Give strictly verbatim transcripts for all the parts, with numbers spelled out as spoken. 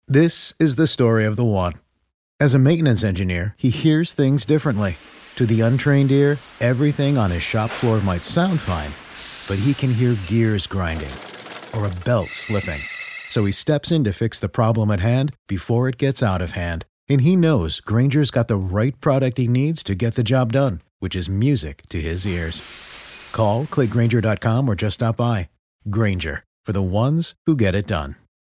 This is the story of the one. As a maintenance engineer, he hears things differently. To the untrained ear, everything on his shop floor might sound fine, but he can hear gears grinding or a belt slipping. So he steps in to fix the problem at hand before it gets out of hand. And he knows Grainger's got the right product he needs to get the job done, which is music to his ears. Call, click Grainger dot com, or just stop by. Grainger, for the ones who get it done.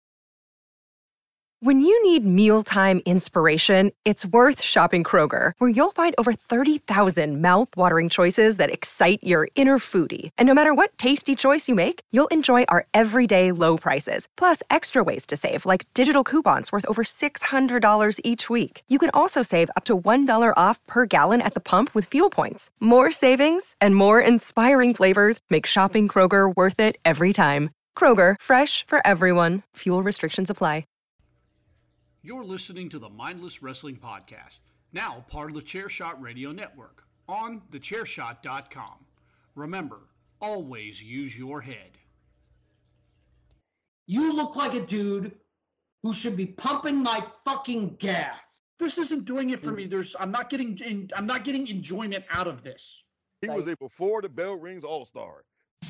When you need mealtime inspiration, it's worth shopping Kroger, where you'll find over thirty thousand mouth-watering choices that excite your inner foodie. And no matter what tasty choice you make, you'll enjoy our everyday low prices, plus extra ways to save, like digital coupons worth over six hundred dollars each week. You can also save up to one dollar off per gallon at the pump with fuel points. More savings and more inspiring flavors make shopping Kroger worth it every time. Kroger, fresh for everyone. Fuel restrictions apply. You're listening to the Mindless Wrestling Podcast, now part of the Chairshot Radio Network, on the chair shot dot com. Remember, always use your head. You look like a dude who should be pumping my fucking gas. This isn't doing it for me. There's, I'm not getting, in, I'm not getting enjoyment out of this. He was a before the bell rings all-star.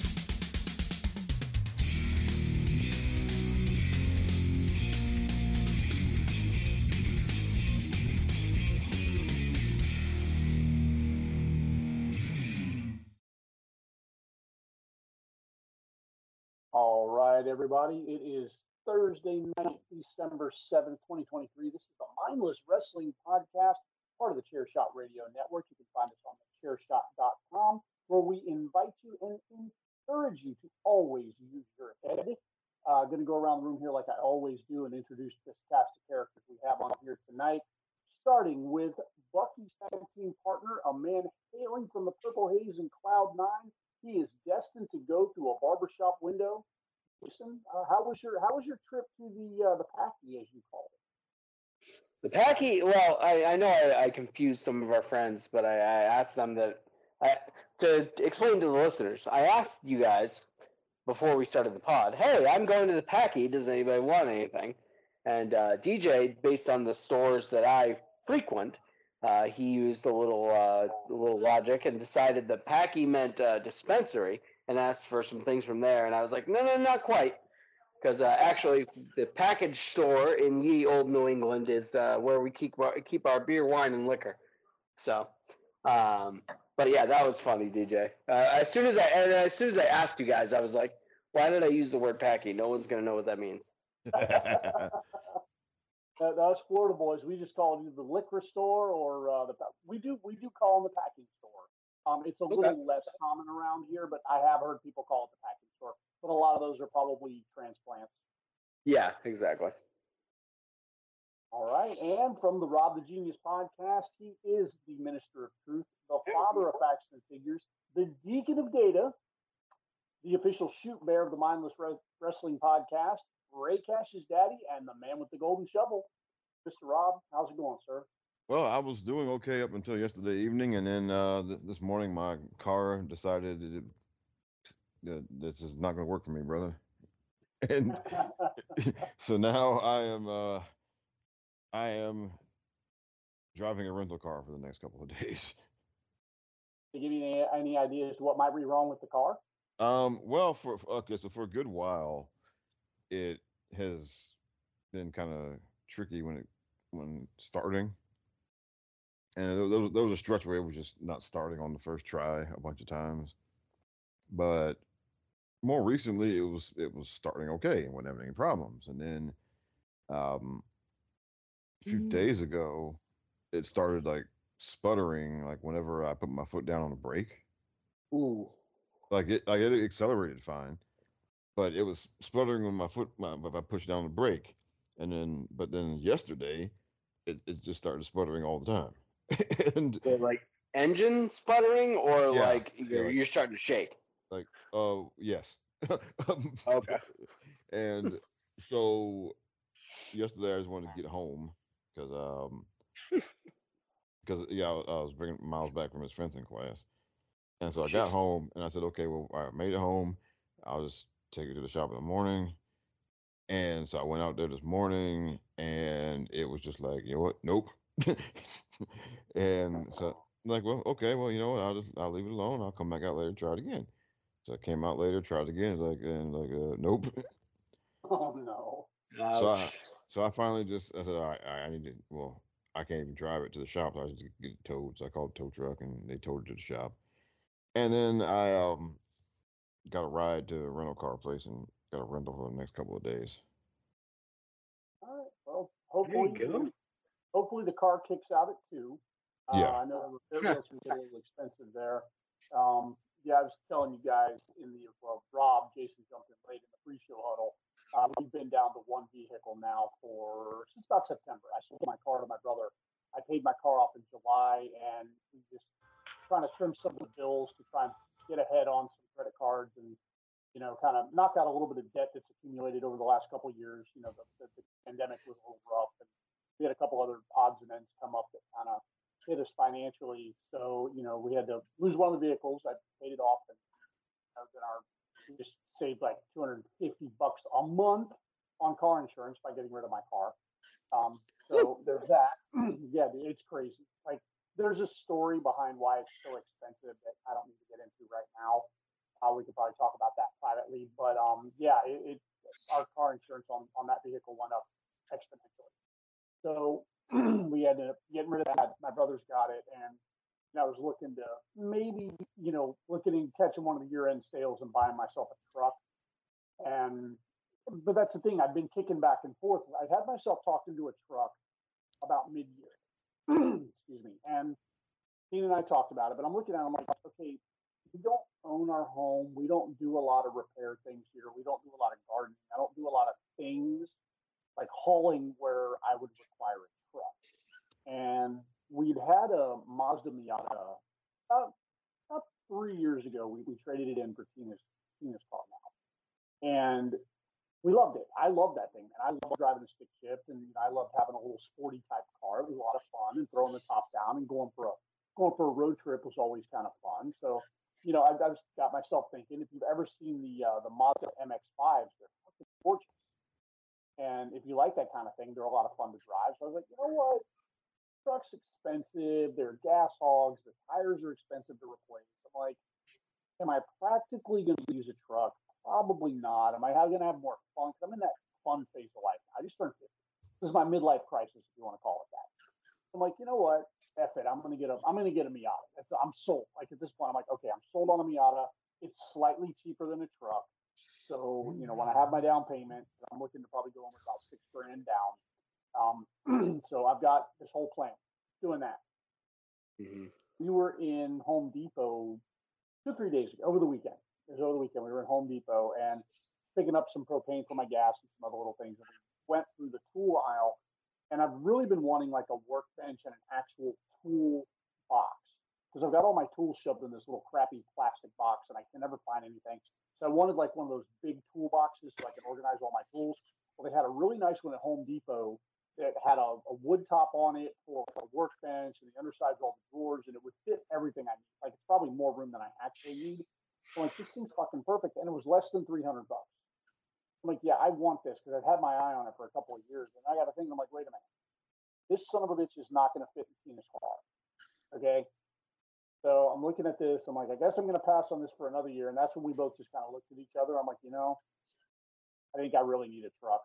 All right, everybody. It is Thursday night, December seventh, twenty twenty-three. This is the Mindless Wrestling Podcast, part of the Chairshot Radio Network. You can find us on the chair shot dot com, where we invite you and encourage you to always use your head. Uh, going to go around the room here like I always do and introduce this cast of characters we have on here tonight, starting with Bucky's tag team partner, a man hailing from the Purple Haze and Cloud Nine. He is destined to go through a barbershop window. Listen, uh, how was your how was your trip to the uh, the Packy, as you call it? The Packy. Well, I, I know I, I confused some of our friends, but I, I asked them that I, to explain to the listeners. I asked you guys before we started the pod, "Hey, I'm going to the Packy. Does anybody want anything?" And uh, D J, based on the stores that I frequent, Uh, he used a little uh, a little logic and decided that Packy meant uh, dispensary and asked for some things from there. And I was like, no, no, not quite. Because uh, actually, the package store in ye old New England is uh, where we keep our, keep our beer, wine, and liquor. So, um, but yeah, that was funny, D J. Uh, as soon as I and as soon as I asked you guys, I was like, why did I use the word Packy? No one's going to know what that means. Uh, us Florida boys, we just call it either the liquor store or uh, the we do we do call them the packing store. Um, it's a Okay. little less common around here, but I have heard people call it the packing store. But a lot of those are probably transplants. Yeah, exactly. All right, and from the Rob the Genius podcast, he is the Minister of Truth, the father of facts and figures, the deacon of data, the official shoot bear of the Mindless Re- Wrestling Podcast, Ray Cash's daddy, and the man with the golden shovel. Mister Rob, how's it going, sir? Well, I was doing okay up until yesterday evening, and then uh, th- this morning my car decided it, that this is not going to work for me, brother. And so now I am uh, I am driving a rental car for the next couple of days. To give you any, any idea as to what might be wrong with the car? Um, well, for okay, so for a good while, it has been kind of tricky when it when starting, and there was, there was a stretch where it was just not starting on the first try a bunch of times. But more recently, it was it was starting okay and wasn't having any problems. And then um, a few days ago, it started like sputtering, like whenever I put my foot down on the brake. Ooh. Like it, like it accelerated fine, but it was sputtering when my foot, my, if I pushed down the brake. And then, but then yesterday, it, it just started sputtering all the time. And So, like engine sputtering, or Yeah, like yeah, you're like- you're starting to shake. like, oh yes. Um, Okay. And so yesterday I just wanted to get home because um because yeah I, was- I was bringing Miles back from his fencing class, and so I got Jeez. home and I said, okay, well, I made it home. I'll just take it to the shop in the morning. And so I went out there this morning, and it was just like, you know what? Nope. And so, like, well, okay, well, you know what? I'll just I'll leave it alone. I'll come back out later, try it again. So I came out later, tried it again, like, and like, uh, nope. Oh no. So I, Ouch. so I finally just I said, all right, I need to. Well, I can't even drive it to the shop. So I just get it towed. So I called the tow truck, and they towed it to the shop. And then I um got a ride to a rental car place and got a rental for the next couple of days. All right. Well, There you hopefully, go. hopefully the car kicks out at two. Uh, Yeah. I know the repair bills can get a little expensive there. Um, yeah, I was telling you guys in the well, Rob, Jason jumped in late in the pre-show huddle. Uh, we've been down to one vehicle now for since about September. I sold my car to my brother. I paid my car off in July, and we just trying to trim some of the bills to try and get ahead on some credit cards and you know, kind of knock out a little bit of debt that's accumulated over the last couple of years. You know, the, the, the pandemic was a little rough, and we had a couple other odds and ends come up that kind of hit us financially. So, you know, we had to lose one of the vehicles. I paid it off, and you know, then our we just saved like two hundred fifty bucks a month on car insurance by getting rid of my car. Um, so there's that. Yeah, it's crazy. Like, there's a story behind why it's so expensive that I don't need to get into right now. Uh, we could probably talk about that privately, but um, yeah, it, it our car insurance on on that vehicle went up exponentially. So we ended up getting rid of that. My brother's got it, and you know, I was looking to maybe you know looking and catching one of the year end sales and buying myself a truck. And but that's the thing. I've been kicking back and forth. I've had myself talked into a truck about mid year. Excuse me. And Dean and I talked about it, but I'm looking at it, I'm like, okay, we don't own our home. We don't do a lot of repair things here. We don't do a lot of gardening. I don't do a lot of things like hauling where I would require a truck. And we'd had a Mazda Miata about, about three years ago. We, we traded it in for Tina's Tina's car now. And we loved it. I love that thing, and I love driving a stick shift, and you know, I loved having a little sporty type car. It was a lot of fun, and throwing the top down and going for a going for a road trip was always kind of fun. So, you know, I, I just got myself thinking. If you've ever seen the uh, the Mazda M X fives, they're fucking gorgeous, and if you like that kind of thing, they're a lot of fun to drive. So I was like, you know what? Truck's expensive. They're gas hogs. The tires are expensive to replace. I'm like, am I practically going to use a truck? Probably not. Am I going to have more fun? Because I'm in that fun phase of life. I just turned fifty. This is my midlife crisis, if you want to call it that. I'm like, you know what? F it. I'm going to get a. I'm going to get a Miata. That's, I'm sold. Like at this point, I'm like, okay, I'm sold on a Miata. It's slightly cheaper than a truck. So you know, when I have my down payment, I'm looking to probably go in with about six grand down. Um, so I've got this whole plan doing that. Mm-hmm. We were in Home Depot two, three days ago, over the weekend. It was over the weekend. We were in Home Depot and picking up some propane for my gas and some other little things. And we went through the tool aisle, and I've really been wanting like a workbench and an actual tool box because I've got all my tools shoved in this little crappy plastic box, and I can never find anything. So I wanted like one of those big tool boxes so I can organize all my tools. Well, they had a really nice one at Home Depot that had a, a wood top on it for a workbench, and the undersides all the drawers, and it would fit everything I need. Like it's probably more room than I actually need. I'm like, this thing's fucking perfect, and it was less than three hundred bucks. I'm like, yeah, I want this because I've had my eye on it for a couple of years, and I got to think, I'm like, wait a minute, this son of a bitch is not going to fit in Tina's car. Okay, so I'm looking at this. I'm like, I guess I'm going to pass on this for another year, and that's when we both just kind of looked at each other. I'm like, you know, I think I really need a truck.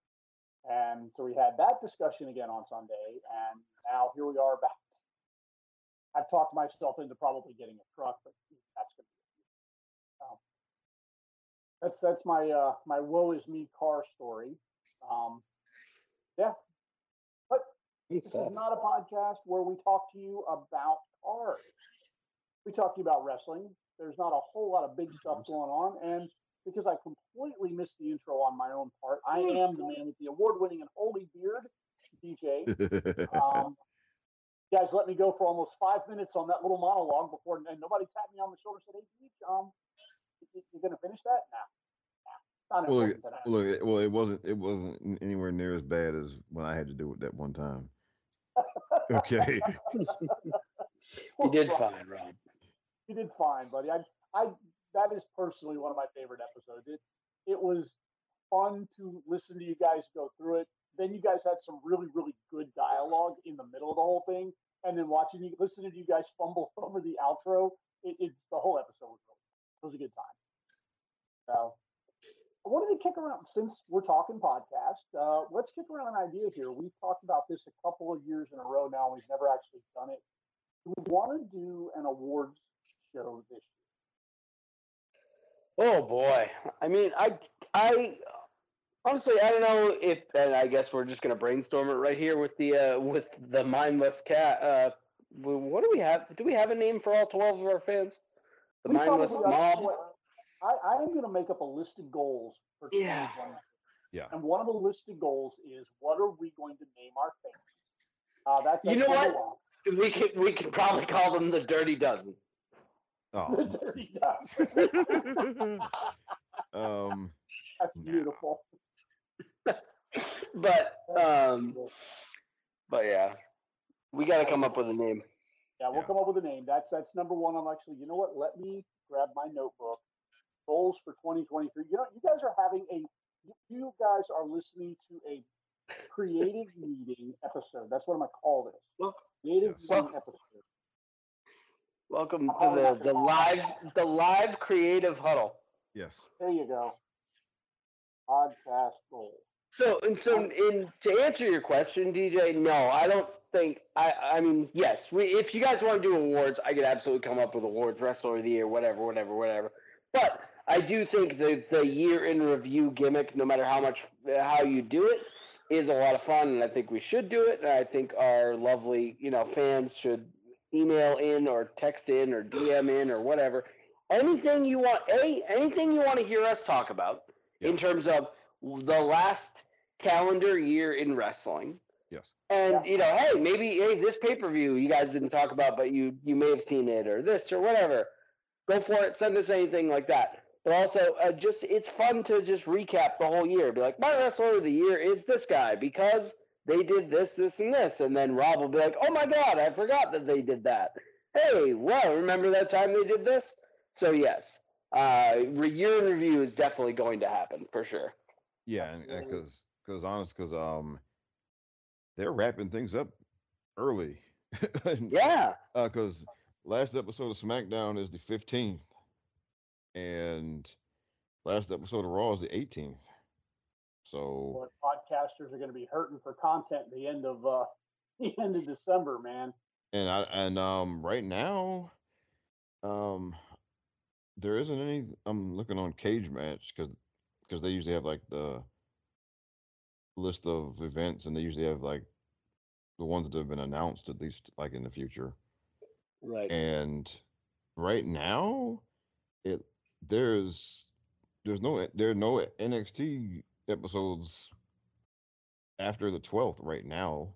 And so we had that discussion again on Sunday, and now here we are back. I've talked myself into probably getting a truck, but that's going to be um, that's that's my uh, my woe is me car story. Um, yeah, but this is not a podcast where we talk to you about cars. We talk to you about wrestling. There's not a whole lot of big stuff going on, and because I completely missed the intro on my own part, I am the man with the award-winning and holy beard, D J. Um, you guys let me go for almost five minutes on that little monologue before, and nobody tapped me on the shoulder and said, "Hey, Deej, um, you, you gonna finish that?" Nah, nah, not Well, look, important. look, it- well, it wasn't it wasn't anywhere near as bad as when I had to do it that one time. Okay. You did fine, Rob. You did fine, buddy. I, I, that is personally one of my favorite episodes. It, it was, fun to listen to you guys go through it. Then you guys had some really, really good dialogue in the middle of the whole thing, and then watching you, listening to you guys fumble over the outro, it, it's the whole episode was really, it was a good time. So I wanted to kick around, since we're talking podcast, uh, let's kick around an idea here. We've talked about this a couple of years in a row now. We've never actually done it. Do we want to do an awards show this year? Oh boy. I mean, I I honestly I don't know if, and I guess we're just gonna brainstorm it right here with the uh, with the mindless cat. Uh, what do we have? Do we have a name for all twelve of our fans? The We mindless probably mob. ought- I, I am going to make up a list of goals for Yeah. twenty twenty. Yeah. And one of the listed goals is, what are we going to name our fans? Uh, that's, You that's know number what? We could we could probably call them the Dirty Dozen. Oh, one. The Dirty Dozen. um, That's no. beautiful. But um, but yeah, we got to come up with a name. Yeah, we'll Yeah. come up with a name. That's that's number one. I'm actually, you know what? Let me grab my notebook. Goals for twenty twenty-three. You know, you guys are having a. You, you guys are listening to a creative meeting episode. That's what I'm gonna call this. Well, Creative Yes. meeting Well- episode. Welcome Oh, to yeah. the the live the live creative huddle. yes. There you go. Podcast goals. So and so in to answer your question, D J, no, I don't think I I mean, yes, we if you guys want to do awards, I could absolutely come up with awards, wrestler of the year, whatever, whatever, whatever. But I do think the the year in review gimmick, no matter how much how you do it, is a lot of fun, and I think we should do it. And I think our lovely, you know, fans should email in or text in or D M in or whatever. Anything you want, a anything you want to hear us talk about in Yeah. terms of the last calendar year in wrestling. Yes. And Yeah. you know, hey, maybe hey, this pay per view you guys didn't talk about, but you you may have seen it, or this or whatever. Go for it. Send us anything like that. But also, uh, just it's fun to just recap the whole year. Be like, my wrestler of the year is this guy because they did this, this, and this. And then Rob will be like, oh my god, I forgot that they did that. Hey, well, remember that time they did this? So yes, uh, re- year in review is definitely going to happen for sure. Yeah, and Absolutely. because because honest, because um, they're wrapping things up early. Yeah. Because last episode of SmackDown is the fifteenth, and last episode of Raw is the eighteenth. So Boy, podcasters are going to be hurting for content at the end of uh, the end of December, man. and I and um right now, um, there isn't any. I'm looking on Cage Match because because they usually have like the list of events, and they usually have like the ones that have been announced at least like in the future. Right. And right now, it there's there's no there are no N X T episodes after the twelfth right now.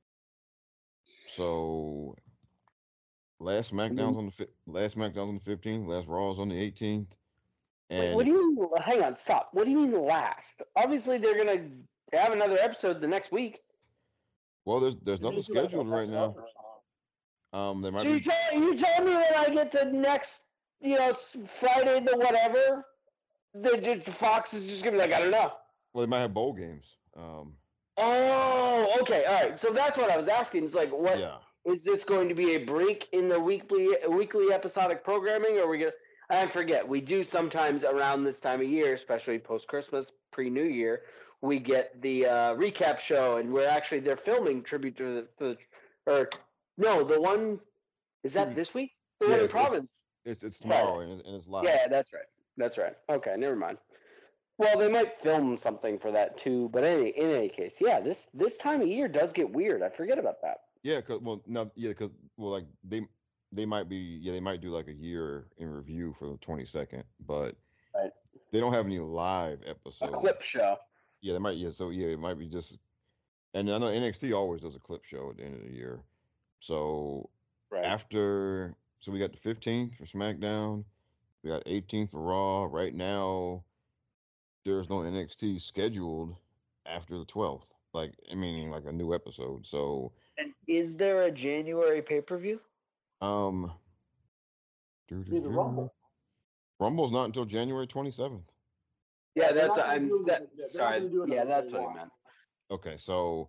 So last SmackDown's on the fi- last SmackDown's on the fifteenth, last Raw's on the eighteenth. Wait, And what do you mean? Hang on, stop. What do you mean last? Obviously, they're gonna have another episode the next week. well, there's there's They nothing do like a scheduled right now. best of. Um, there might So you be tell you tell me when I get to next, you know, it's Friday the whatever, the, the Fox is just gonna be like, I don't know. well, they might have bowl games. Um, Oh, okay, all right. So that's what I was asking. It's like, what is yeah, this going to be a break in the weekly weekly episodic programming, or are we gonna? I forget. We do sometimes around this time of year, especially post Christmas, pre New Year, we get the uh, recap show, and we're actually they're filming tribute to the, to the or no, the one is that Tribute- this week? The yeah, one in it's, it's, Providence. it's it's Friday. tomorrow and, it- and it's live. Yeah, that's right. That's right. Okay, never mind. Well, they might film something for that too, but any, in any case, yeah, this this time of year does get weird. I forget about that. Yeah, cause well, no, yeah, cause well, like they they might be, yeah, they might do like a year in review for the twenty-second, but Right. they don't have any live A episodes. clip show. Yeah, they might. Yeah, so yeah, it might be just. And I know N X T always does a clip show at the end of the year. So Right. after, so we got the fifteenth for SmackDown, we got eighteenth for Raw. Right now, there's no N X T scheduled after the twelfth. Like, I mean, like a new episode. So, And is there a January pay per view? um, Be the Rumble. Rumble's not until January twenty-seventh. Yeah, they're that's not what gonna I'm. do it That, as a- they're not sorry. gonna do it Yeah, as a that's day what I one. meant. Okay, so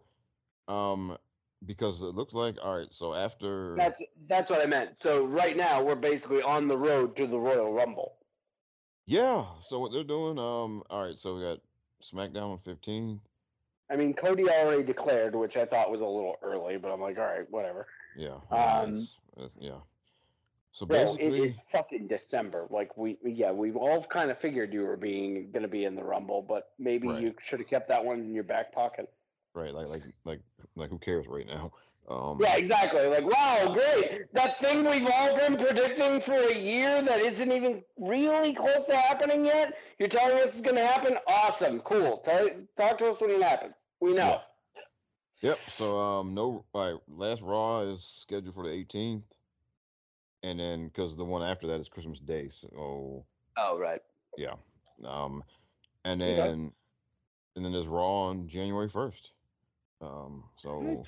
um because it looks like all right, so after That's that's what I meant. So right now we're basically on the road to the Royal Rumble. yeah, so what they're doing, um, all right, so we got SmackDown on fifteenth. I mean, Cody already declared, which I thought was a little early, but I'm like, all right, whatever. Yeah, yeah, Um, it's, it's, yeah. So Bro, it basically, is fucking December. Like we, yeah, we all kind of figured you were being gonna be in the Rumble, but maybe Right. you should have kept that one in your back pocket. right, like like like like who cares right now? Um, Yeah, exactly. Like, wow, great. That thing we've all been predicting for a year that isn't even really close to happening yet. You're telling us it's gonna happen? Awesome, cool. Tell, talk to us when it happens. We know. Yep. So um, no, all right. Last Raw is scheduled for the eighteenth, and then because the one after that is Christmas Day. So Oh, right. yeah. Um, and Okay. then and then there's Raw on January first. Um, so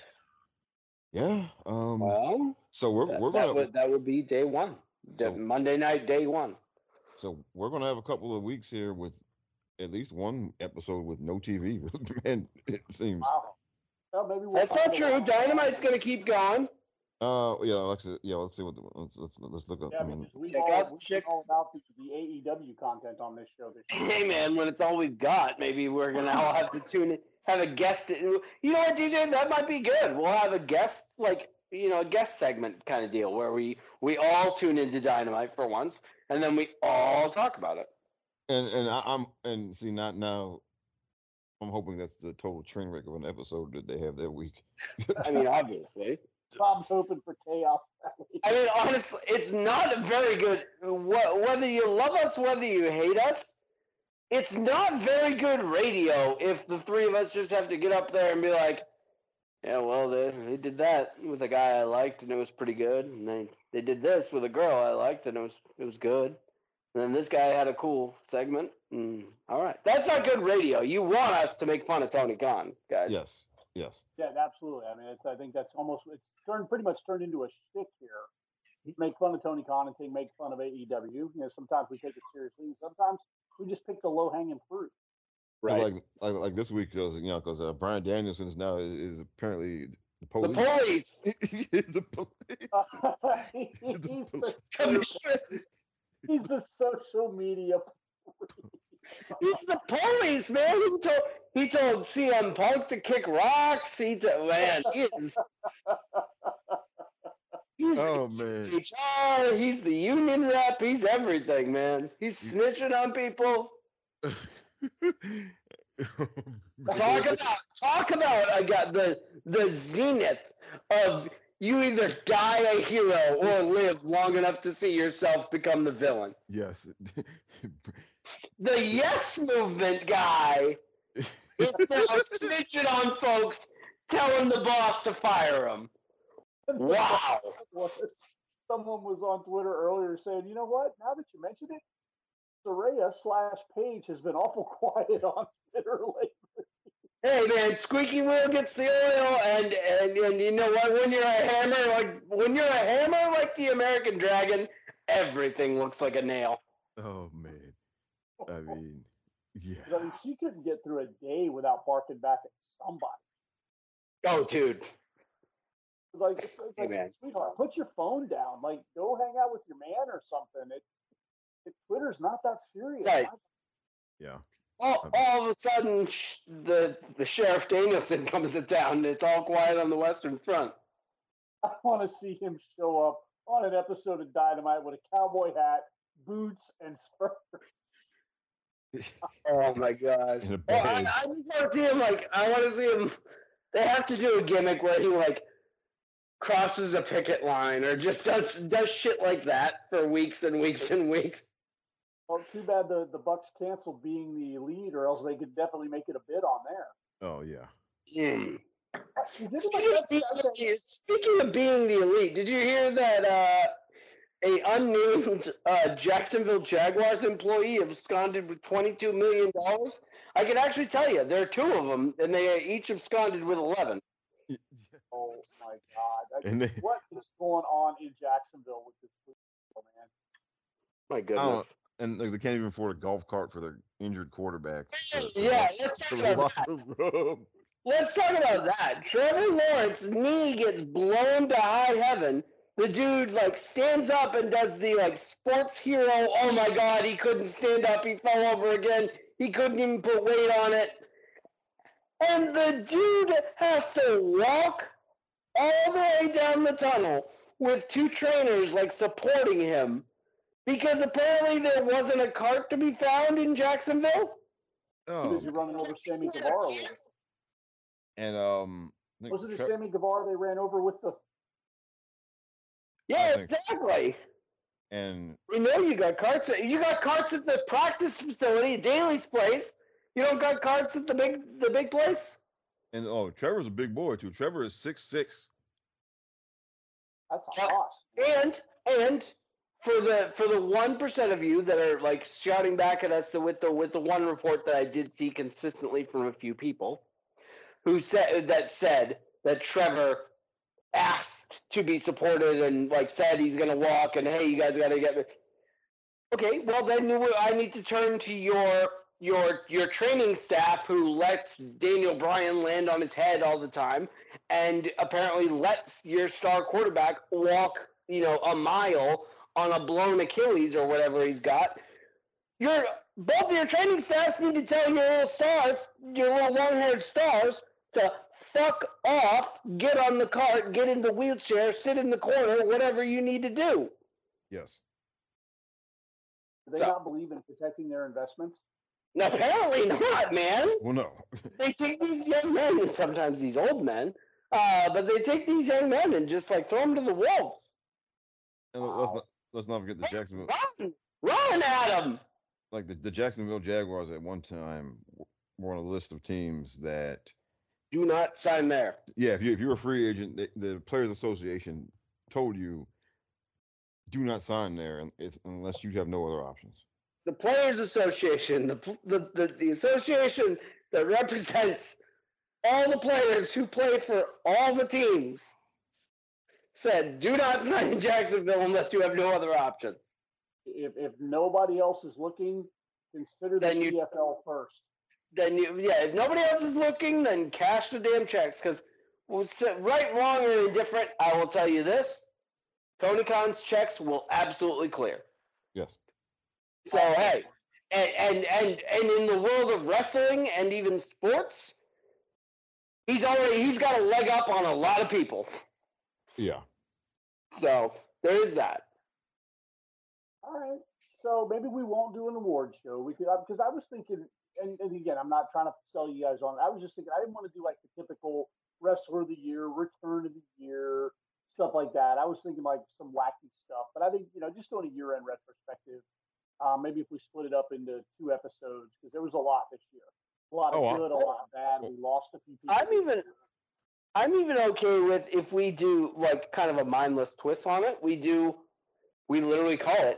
yeah. Um, Well, so we're that, we're that gonna would that would be day one. The So- Monday night, day one. so we're gonna have a couple of weeks here with at least one episode with no T V. Man, it seems. Wow. Well, maybe we'll That's find not a true. way. Dynamite's gonna keep going. Uh, yeah, let's yeah, let's see what the, let's let's let's look up. Yeah, I mean, because we've Check all, out- we've check- been all about the, the A E W content on this show this year. Hey man, when it's all we've got, maybe we're gonna all have to tune in, have a guest. You know what, D J? That might be good. We'll have a guest, like you know, a guest segment kind of deal where we we all tune into Dynamite for once, and then we all talk about it. and and I, I'm and see not now. I'm hoping that's the total train wreck of an episode that they have that week. I mean, obviously. Tom's hoping for chaos. I mean, honestly, it's not a very good. wh- Whether you love us, whether you hate us, it's not very good radio if the three of us just have to get up there and be like, yeah, well, they, they did that with a guy I liked and it was pretty good, and they they did this with a girl I liked and it was it was good, and then this guy had a cool segment. And all right, that's not good radio. You want us to make fun of Tony Khan, guys? Yes, yes. Yeah, absolutely. I mean, it's, I think that's almost it's turned pretty much turned into a shtick here. Make fun of Tony Khan and take make fun of A E W. You know, sometimes we take it seriously, and sometimes we just pick the low hanging fruit. Right. Like like like this week, because you know, because uh, Brian Danielson is now is, is apparently the The police. police. He's the police. he's, The the, Commissioner. he's the social media. He's the police, man. He told he told C M Punk to kick rocks. He told, man, he is. He's Oh man. H R. He's the union rep. He's everything, man. He's snitching on people. Talk about talk about. I got the the zenith of you either die a hero or live long enough to see yourself become the villain. Yes. The yes movement guy is now snitching on folks, telling the boss to fire him. Wow. Someone was on Twitter earlier saying, you know what? Now that you mentioned it, Saraya slash Page has been awful quiet on Twitter lately. Hey man, squeaky wheel gets the oil, and, and and you know what? When you're a hammer, like when you're a hammer like the American Dragon, everything looks like a nail. Oh man. I mean, yeah. I mean, she couldn't get through a day without barking back at somebody. Oh, dude. Like, it's, it's Hey, like man. sweetheart, put your phone down. Like, go hang out with your man or something. It's it, Twitter's not that serious. Right. Yeah. All, all of a sudden, sh- the the Sheriff Danielson comes to town, and it's all quiet on the Western Front. I want to see him show up on an episode of Dynamite with a cowboy hat, boots, and spurs. Oh my god! In a Well, I, badge. I just want to see him like I want to see him. They have to do a gimmick where he like crosses a picket line or just does does shit like that for weeks and weeks and weeks. Well, too bad the, the Bucks canceled being the elite, or else they could definitely make it a bid on there. Oh yeah. Hmm. Did Speaking anybody of, else being, say- speaking of being the elite, did you hear that uh, a unnamed uh, Jacksonville Jaguars employee absconded with twenty-two million dollars? I can actually tell you, there are two of them, and they each absconded with eleven. Oh my God! I- And they, what is going on in Jacksonville with this football, man? My I don't, goodness. And like, they can't even afford a golf cart for their injured quarterback. To, to Yeah, rush, let's to talk the about locker that. room. Let's talk about that. Trevor Lawrence's knee gets blown to high heaven. The dude like stands up and does the like sports hero. Oh my God, he couldn't stand up. He fell over again. He couldn't even put weight on it. And the dude has to walk all the way down the tunnel with two trainers like supporting him because apparently there wasn't a cart to be found in Jacksonville. Too Oh, busy running over Sammy Guevara with it. and um, I think Was it a Tre- Sammy Guevara they ran over with the? Yeah, think- exactly. and We know you got carts. At, you got carts at the practice facility, Daly's place. You don't got carts at the big the big place. and oh, Trevor's a big boy too. Trevor is six six. That's Yeah. awesome. And and for the for the one percent of you that are like shouting back at us with the with the one report that I did see consistently from a few people who said that said that Trevor asked to be supported and like said he's gonna walk and hey you guys gotta get me. Okay, well then I need to turn to your your your training staff who lets Daniel Bryan land on his head all the time and apparently lets your star quarterback walk, you know, a mile on a blown Achilles or whatever he's got. Your both of your training staffs need to tell your little stars, your little long-haired stars, to fuck off, get on the cart, get in the wheelchair, sit in the corner, whatever you need to do. Yes. Do they So- not believe in protecting their investments? No, apparently not, man. Well, no. They take these young men, and sometimes these old men, uh, but they take these young men and just like throw them to the wolves. And let's not let's not forget the Jacksonville, Run, run at them. like the, the Jacksonville Jaguars at one time were on a list of teams that, Do not sign there. yeah, if you if you're a free agent, the, the Players Association told you do not sign there un- if, unless you have no other options. The Players Association, the, the, the, the association that represents all the players who play for all the teams, said, do not sign in Jacksonville unless you have no other options. If if nobody else is looking, consider the Then you- C F L first. Then, you, yeah, if nobody else is looking, then cash the damn checks. Because right, wrong, or indifferent, I will tell you this. Tony Khan's checks will absolutely clear. Yes. So, hey, and, and, and, and in the world of wrestling and even sports, he's already, he's got a leg up on a lot of people. Yeah. So there is that. All right. So maybe we won't do an award show. We could because I was thinking, and, and again, I'm not trying to sell you guys on. I was just thinking I didn't want to do like the typical wrestler of the year, return of the year, stuff like that. I was thinking like some wacky stuff, but I think you know just doing a year-end retrospective. Uh, maybe if we split it up into two episodes because there was a lot this year, a lot of Oh, I- good, a lot of bad. We lost a few people. I'm even, I'm even okay with if we do like kind of a mindless twist on it. We do, we literally call it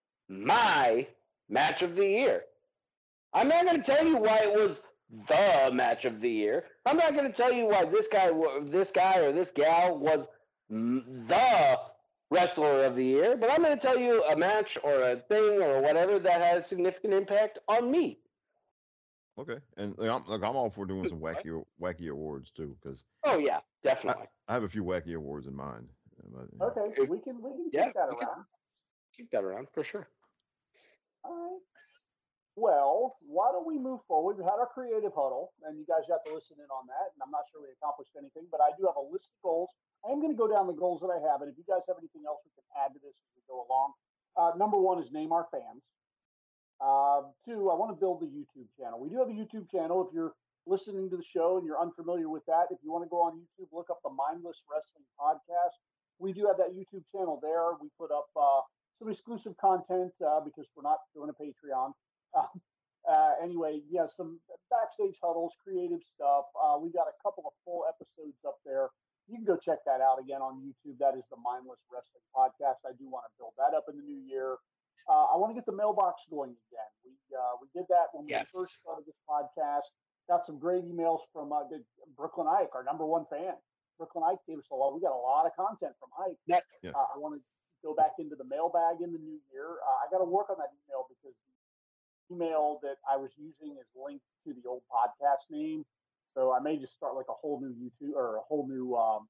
my match of the year. I'm not going to tell you why it was the match of the year. I'm not going to tell you why this guy, this guy or this gal was the wrestler of the year, but I'm going to tell you a match or a thing or whatever that has significant impact on me. Okay. And like, I'm like I'm all for doing some wacky wacky awards too, because Oh yeah, definitely. I have a few wacky awards in mind. But, you know. Okay, we can we can Yeah, keep that we can- around. Keep that around for sure. All right. Well, why don't we move forward? We had our creative huddle, and you guys got to listen in on that. And I'm not sure we accomplished anything, but I do have a list of goals. I am going to go down the goals that I have, and if you guys have anything else we can add to this as we go along. Uh, number one is name our fans. Uh, two, I want to build the YouTube channel. We do have a YouTube channel. If you're listening to the show and you're unfamiliar with that, if you want to go on YouTube, look up the Mindless Wrestling Podcast. We do have that YouTube channel there. We put up uh, some exclusive content uh, because we're not doing a Patreon. Uh, uh, anyway, yeah, some backstage huddles, creative stuff. Uh, we got a couple of full episodes up there. You can go check that out again on YouTube. That is the Mindless Wrestling Podcast. I do want to build that up in the new year. Uh, I want to get the mailbox going again. We uh, we did that when Yes. we first started this podcast. Got some great emails from uh, Brooklyn Ike, our number one fan. Brooklyn Ike gave us a lot. We got a lot of content from Ike. That- Yes. Uh, I want to go back into the mailbag in the new year. Uh, I got to work on that email because the email that I was using is linked to the old podcast name. So I may just start like a whole new YouTube or a whole new um,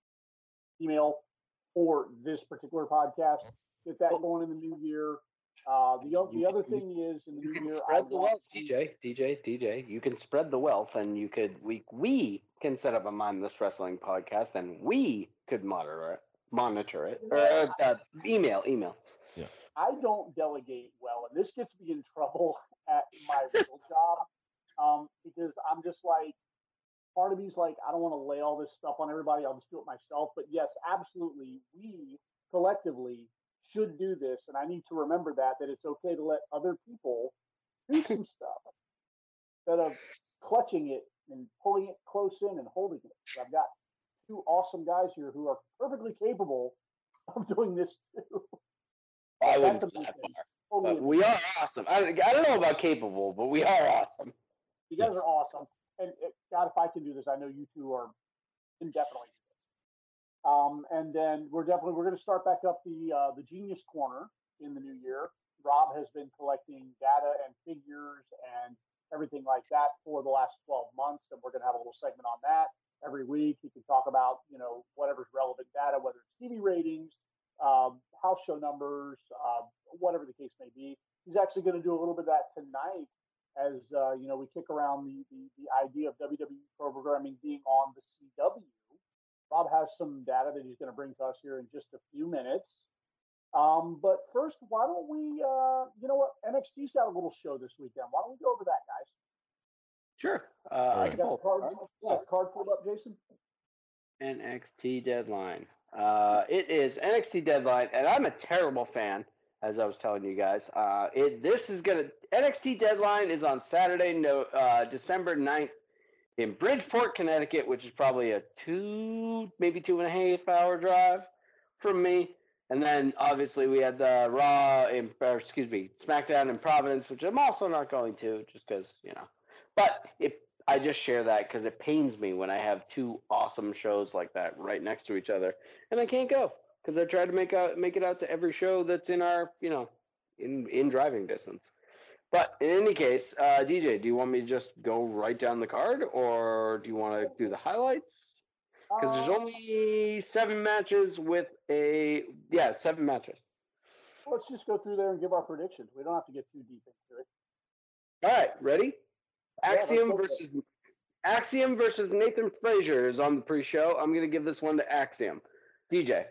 email for this particular podcast. Get that going in the new year. Uh, the, o- the You- other you- thing is in the You new can year, I spread the want wealth, to- D J, D J, D J. You can spread the wealth, and you could we we can set up a mindless wrestling podcast, and we could monitor it, monitor it, or uh, uh, email, email. I don't delegate well, and this gets me in trouble at my real job um, because I'm just like, part of me's like, I don't want to lay all this stuff on everybody. I'll just do it myself. But yes, absolutely, we collectively should do this, and I need to remember that that it's okay to let other people do some stuff instead of clutching it and pulling it close in and holding it. I've got two awesome guys here who are perfectly capable of doing this too. I wouldn't That's go that amazing. far, Totally but we are awesome. I, I don't know about capable, but we are awesome. You guys Yes. are awesome. And uh, God, if I can do this, I know you two are can definitely do this. Um, and then we're definitely we're going to start back up the uh, the Genius Corner in the new year. Rob has been collecting data and figures and everything like that for the last twelve months, and we're going to have a little segment on that every week. He can talk about you know whatever's relevant data, whether it's T V ratings, um, house show numbers, uh, whatever the case may be. He's actually going to do a little bit of that tonight as uh, you know we kick around the, the the idea of W W E programming being on the C W. Rob has some data that he's going to bring to us here in just a few minutes. Um, but first, why don't we, uh, you know what, N X T's got a little show this weekend. Why don't we go over that, guys? Sure. Uh, I right. can Got the pull card, it. got the card pulled up, Jason? N X T Deadline. Uh, it is N X T Deadline, and I'm a terrible fan, as I was telling you guys. Uh, it this is gonna N X T Deadline is on Saturday, no, uh, December ninth in Bridgeport, Connecticut, which is probably a two, maybe two and a half hour drive from me. And then obviously we had the Raw, in, or excuse me, SmackDown in Providence, which I'm also not going to, just because you know. But if I just share that because it pains me when I have two awesome shows like that right next to each other, and I can't go because I tried to make out make it out to every show that's in our you know in in driving distance. But in any case, uh, D J, do you want me to just go right down the card, or do you want to do the highlights? Because there's Uh, only seven matches with a yeah seven matches. let's just go through there and give our predictions. We don't have to get too deep into it. All right, ready? Yeah, let's Axiom go for it. versus Axiom versus Nathan Frazier is on the pre-show. I'm gonna give this one to Axiom. D J.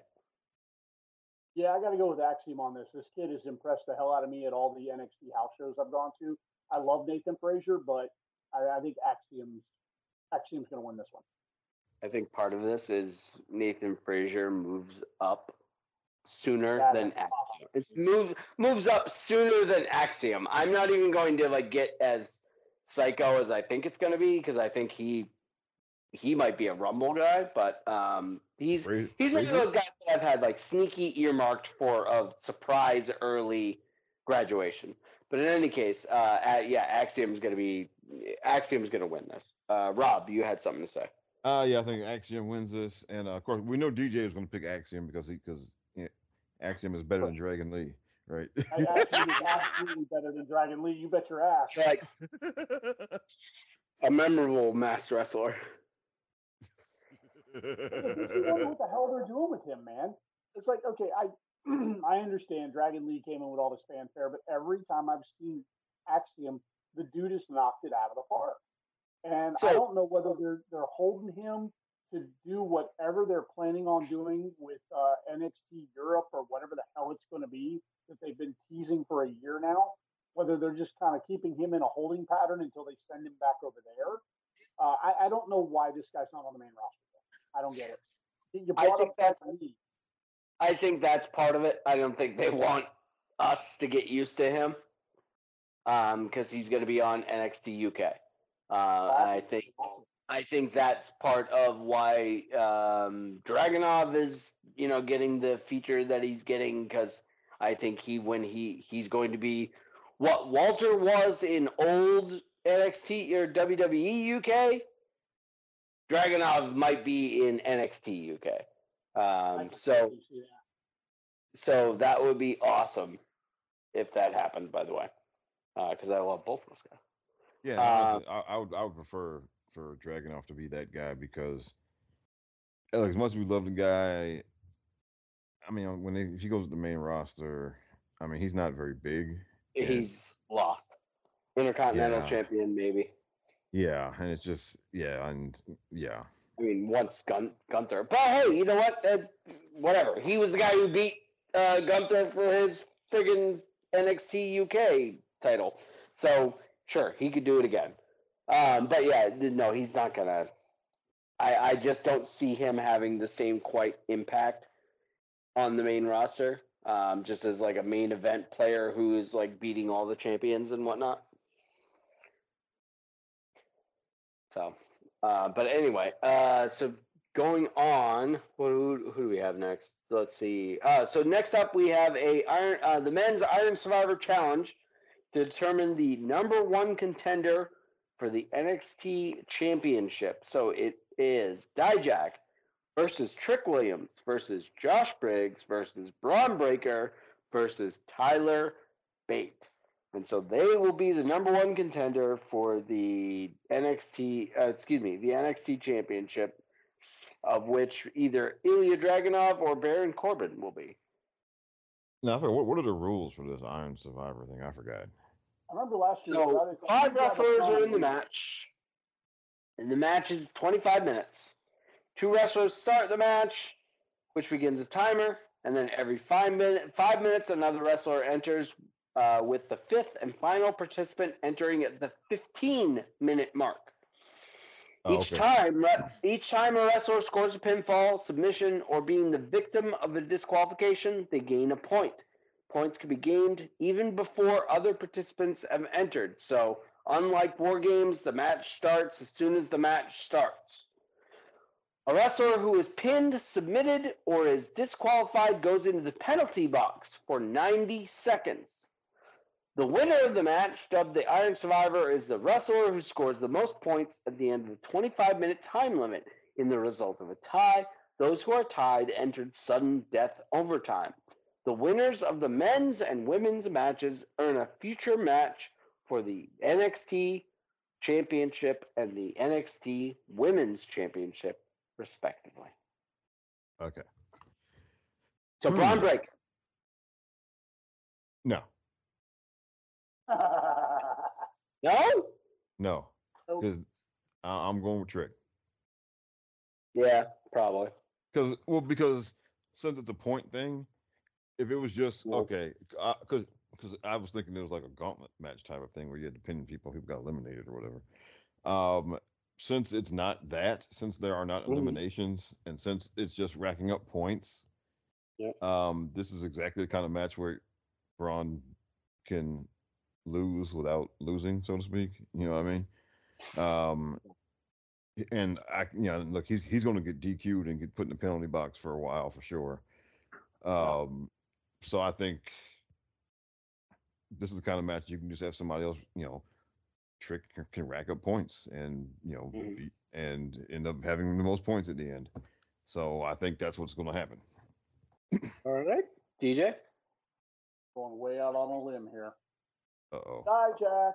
Yeah, I got to go with Axiom on this. This kid has impressed the hell out of me at all the N X T house shows I've gone to. I love Nathan Frazier, but I, I think Axiom's Axiom's going to win this one. I think part of this is Nathan Frazier moves up sooner That than is Axiom. It's move moves up sooner than Axiom. I'm not even going to like get as psycho as I think it's going to be because I think he he might be a Rumble guy, but um, he's Fra- he's one of Frazier? those guys that I've had like sneaky earmarked for a surprise early graduation. But in any case, uh, at, yeah, Axiom's going to be Axiom's going to win this. Uh, Rob, you had something to say. Uh, yeah, I think Axiom wins this, and uh, of course we know D J is going to pick Axiom because he because you know, Axiom is better than Dragon Lee, right? I, Axiom is absolutely better than Dragon Lee. You bet your ass. Like a memorable masked wrestler. It makes me wonder what the hell they're doing with him, man. It's like, okay, I I understand Dragon Lee came in with all this fanfare, but every time I've seen Axiom, the dude has knocked it out of the park. And So- I don't know whether they're they're holding him to do whatever they're planning on doing with uh, N X T Europe or whatever the hell it's going to be that they've been teasing for a year now. Whether they're just kind of keeping him in a holding pattern until they send him back over there. Uh, I, I don't know why this guy's not on the main roster. I don't get it. You I brought think up that's- Dragon Lee. I think that's part of it. I don't think they want us to get used to him um, because he's going to be on N X T U K. Uh, and I think I think that's part of why um, Dragunov is, you know, getting the feature that he's getting because I think he when he he's going to be what Walter was in old N X T or W W E U K. Dragunov might be in N X T U K. I Um, can so totally see that. so that would be awesome if that happened. By the way, because uh, I love both of those guys. Yeah, honestly, uh, I, I would I would prefer for Dragunov to be that guy because, like, as much as we love the guy, I mean, when they, if he goes to the main roster, I mean, he's not very big. He's lost. Intercontinental Yeah. champion, maybe. Yeah, and it's just yeah, and yeah. I mean, once Gun- Gunther, but hey, you know what? Uh, whatever. He was the guy who beat uh, Gunther for his friggin' N X T U K title, so sure he could do it again. Um, but yeah, no, he's not gonna. I I just don't see him having the same quite impact on the main roster. Um, just as like a main event player who is like beating all the champions and whatnot. So, uh, but anyway, uh, so going on, what, who, who do we have next? Let's see. Uh, so next up, we have a Iron, uh, the men's Iron Survivor Challenge to determine the number one contender for the N X T Championship. So it is Dijak versus Trick Williams versus Josh Briggs versus Braun Breaker versus Tyler Bate. And so they will be the number one contender for the N X T, uh, excuse me, the N X T Championship, of which either Ilya Dragunov or Baron Corbin will be. Now, I forgot, what, what are the rules for this Iron Survivor thing? I forgot. I remember last year. So five wrestlers are in the match, and the match is twenty-five minutes. Two wrestlers start the match, which begins a timer, and then every five, minute, five minutes, another wrestler enters uh, with the fifth and final participant entering at the fifteen-minute mark. Oh, Each okay. time, each time a wrestler scores a pinfall, submission, or being the victim of a disqualification, they gain a point. Points can be gained even before other participants have entered. So, unlike War Games, the match starts as soon as the match starts. A wrestler who is pinned, submitted, or is disqualified goes into the penalty box for ninety seconds. The winner of the match, dubbed the Iron Survivor, is the wrestler who scores the most points at the end of the twenty-five-minute time limit. In the result of a tie, those who are tied entered sudden death overtime. The winners of the men's and women's matches earn a future match for the N X T Championship and the N X T Women's Championship, respectively. Okay. So, Hmm. Braun Breaker. No. No? No. Because I'm going with Trick. Yeah, probably. Because well, because since it's a point thing, if it was just Well, okay, because because I was thinking it was like a gauntlet match type of thing where you had to pin people who got eliminated or whatever. Um, since it's not that, since there are not Mhm. eliminations, and since it's just racking up points, Yep. um, this is exactly the kind of match where Braun can lose without losing, so to speak. You know what I mean? Um, and I, you know, look, he's he's going to get D Q'd and get put in the penalty box for a while for sure. Um, so I think this is the kind of match you can just have somebody else, you know, Trick can, can rack up points and you know Mhm. be, and end up having the most points at the end. So I think that's what's going to happen. All right, D J. Going way out on a limb here. Uh oh. Dijak.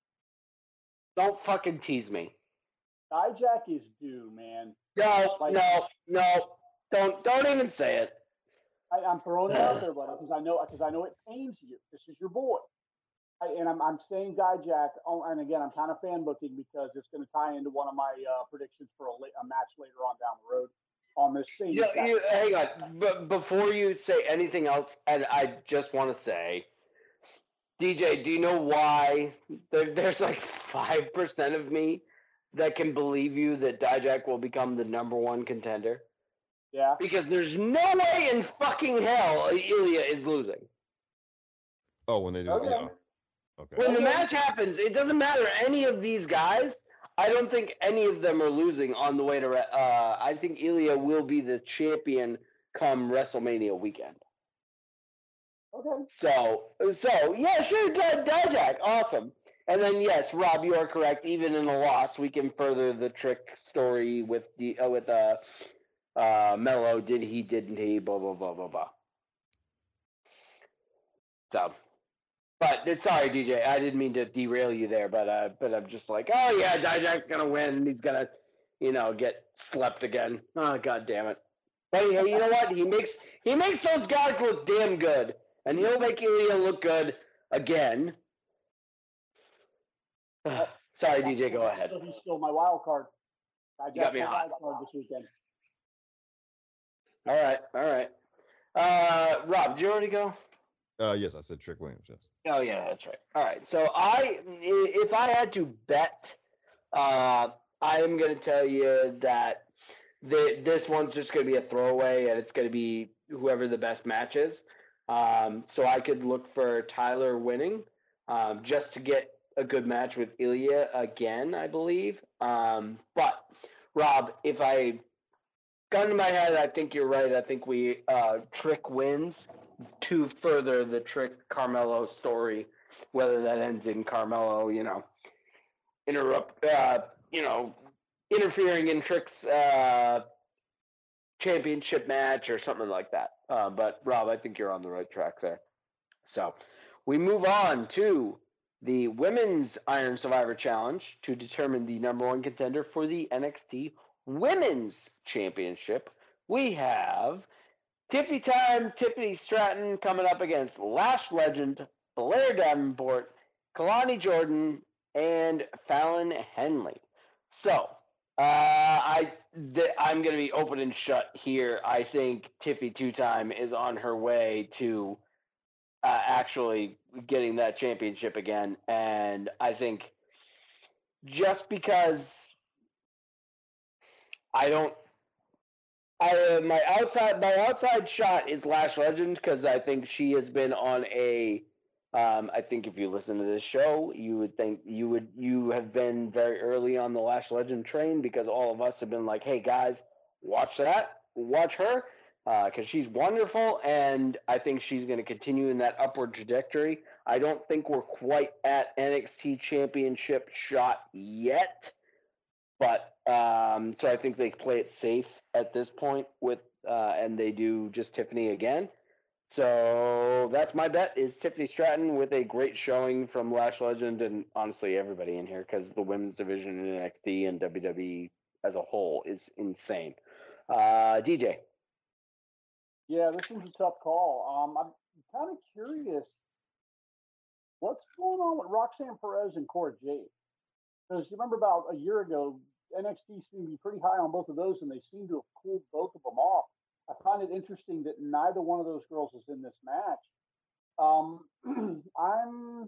Don't fucking tease me. Dijak is due, man. No, Like- no, no. Don't don't even say it. I, I'm throwing it out there, buddy, because I know because I know it pains you. This is your boy, I, and I'm I'm saying Dijak. Oh, and again, I'm kind of fan booking because it's going to tie into one of my uh, predictions for a, la- a match later on down the road on this same. You, exact- you, hang on. But before you say anything else, and I just want to say, D J, do you know why there, there's like five percent of me that can believe you that Dijak will become the number one contender? Yeah. Because there's no way in fucking hell Ilya is losing. Oh, when they do, Okay. yeah. Okay. When the Okay. match happens, it doesn't matter any of these guys. I don't think any of them are losing on the way to. Re- Uh, I think Ilya will be the champion come WrestleMania weekend. Okay. So, so yeah, sure, D- Dijak, awesome. And then yes, Rob, you are correct. Even in a loss, we can further the Trick story with the uh, with uh, uh, Mello. Did he? Didn't he? Blah blah blah blah blah. So, but it's sorry, D J. I didn't mean to derail you there, but uh, but I'm just like, oh yeah, Dijak's gonna win, and he's gonna, you know, get slept again. Oh god damn it! But hey, you know what? He makes he makes those guys look damn good, and he'll make Ilya look good again. Sorry, D J. Go ahead. He's still my wild card. I You got me my hot. wild card this weekend. All right, all right. Uh, Rob, did you already go? Uh, yes, I said Trick Williams. Yes. Oh yeah, that's right. All right. So I, if I had to bet, uh, I'm going to tell you that the, this one's just going to be a throwaway, and it's going to be whoever the best match is. Um, so I could look for Tyler winning, um, just to get a good match with Ilya again, I believe. Um, but Rob, if I gun to my head, I think you're right. I think we uh, Trick wins to further the Trick Carmelo story, whether that ends in Carmelo, you know, interrupt, uh, you know, interfering in Trick's uh, championship match or something like that. Uh, but Rob, I think you're on the right track there. So we move on to the Women's Iron Survivor Challenge to determine the number one contender for the N X T Women's Championship. We have Tiffany Time, Tiffany Stratton coming up against Lash Legend, Blair Davenport, Kalani Jordan, and Fallon Henley. So, uh, I th- I'm going to be open and shut here. I think Tiffy Two Time is on her way to uh, actually getting that championship again, and I think just because I don't. I, uh, my outside my outside shot is Lash Legend because I think she has been on a. Um, I think if you listen to this show, you would think you would you have been very early on the Lash Legend train because all of us have been like, hey guys, watch that, watch her, because uh, she's wonderful, and I think she's going to continue in that upward trajectory. I don't think we're quite at N X T Championship shot yet. But um, so I think they play it safe at this point with, uh, and they do just Tiffany again. So that's my bet is Tiffany Stratton with a great showing from Lash Legend and honestly everybody in here because the women's division in N X T and W W E as a whole is insane. Uh, D J. Yeah, this one's a tough call. Um, I'm kind of curious what's going on with Roxanne Perez and Cora Jade. Because you remember about a year ago, N X T seemed to be pretty high on both of those, and they seem to have cooled both of them off. I find it interesting that neither one of those girls is in this match. Um, I'm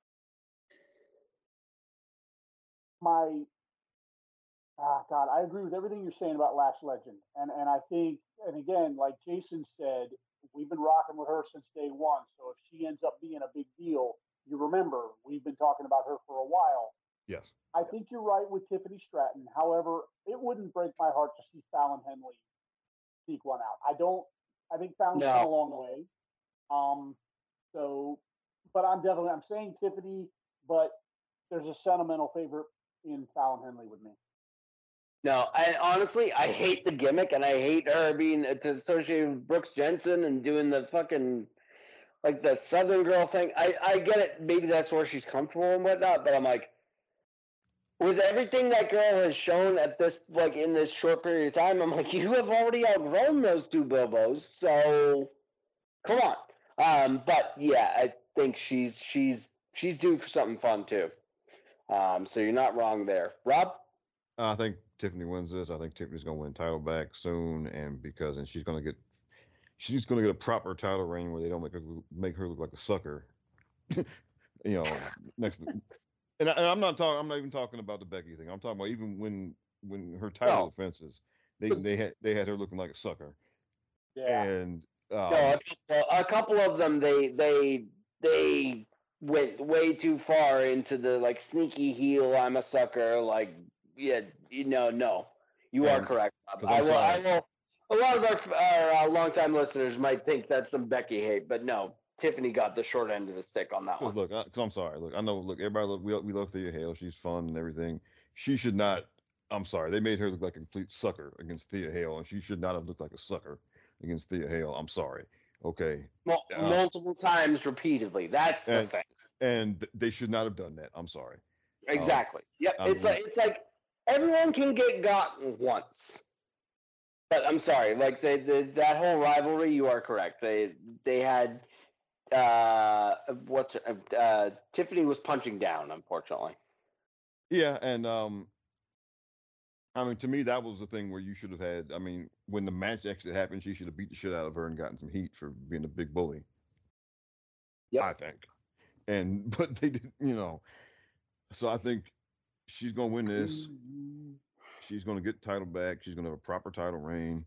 my ah God, I agree with everything you're saying about Lash Legend, and and I think, and again, like Jason said, we've been rocking with her since day one. So if she ends up being a big deal, you remember we've been talking about her for a while. Yes. I think you're right with Tiffany Stratton. However, it wouldn't break my heart to see Fallon Henley sneak one out. I don't. I think Fallon's No. come a long way. Um. So, but I'm definitely I'm saying Tiffany, but there's a sentimental favorite in Fallon Henley with me. No, I honestly I hate the gimmick and I hate her being associated with Brooks Jensen and doing the fucking like the Southern girl thing. I I get it. Maybe that's where she's comfortable and whatnot. But I'm like, with everything that girl has shown at this, like in this short period of time, I'm like, you have already outgrown those two Bilbos, so come on. Um, but yeah, I think she's she's she's due for something fun too. Um, so you're not wrong there, Rob. I think Tiffany wins this. I think Tiffany's going to win title back soon, and because and she's going to get she's going to get a proper title reign where they don't make her make her look like a sucker. you know, next. To, and, I, and I'm not talking. I'm not even talking about the Becky thing. I'm talking about even when when her title No. defenses, they they had they had her looking like a sucker. Yeah. And um, No, a couple, a couple of them they they they went way too far into the like sneaky heel. I'm a sucker. Like yeah, you know, no, you are And- correct. Bob. 'cause I I'm will. I sorry. will. A lot of our, our uh, longtime listeners might think that's some Becky hate, but no, Tiffany got the short end of the stick on that Because one. look, because I'm sorry. Look, I know. Look, everybody, look, we we love Thea Hale. She's fun and everything. She should not. I'm sorry. They made her look like a complete sucker against Thea Hale, and she should not have looked like a sucker against Thea Hale. I'm sorry. Okay. Mul- Uh, multiple times repeatedly. That's the and thing. and th- they should not have done that. I'm sorry. Exactly. Yep. I It's mean- like it's like everyone can get gotten once. But I'm sorry, like the, the that whole rivalry, you are correct. They they had uh what's uh, uh Tiffany was punching down, unfortunately. Yeah, and um, I mean, to me, that was the thing where you should have had. I mean, when the match actually happened, she should have beat the shit out of her and gotten some heat for being a big bully. Yep. I think. And but they did, you know. So I think she's gonna win this. She's gonna get the title back. She's gonna have a proper title reign.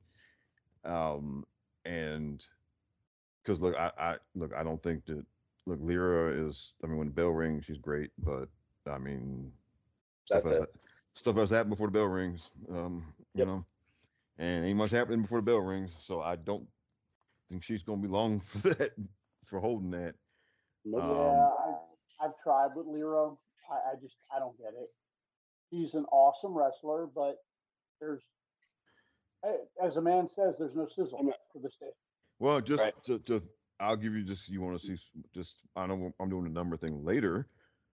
Um, and because look, I, I look, I don't think that look, Lyra is. I mean, when the bell rings, she's great, but I mean, stuff That's else, it. stuff else happened before the bell rings. Um, you Yep. know, and ain't much happening before the bell rings. So I don't think she's gonna be long for that, for holding that. Nope. Um, Yeah, I've, I've tried with Lyra. I, I just I don't get it. She's an awesome wrestler, but there's, as a man says, there's no sizzle for the stage. Well, just Right. to, to, I'll give you just you want to see s- just I know I'm doing the number thing later,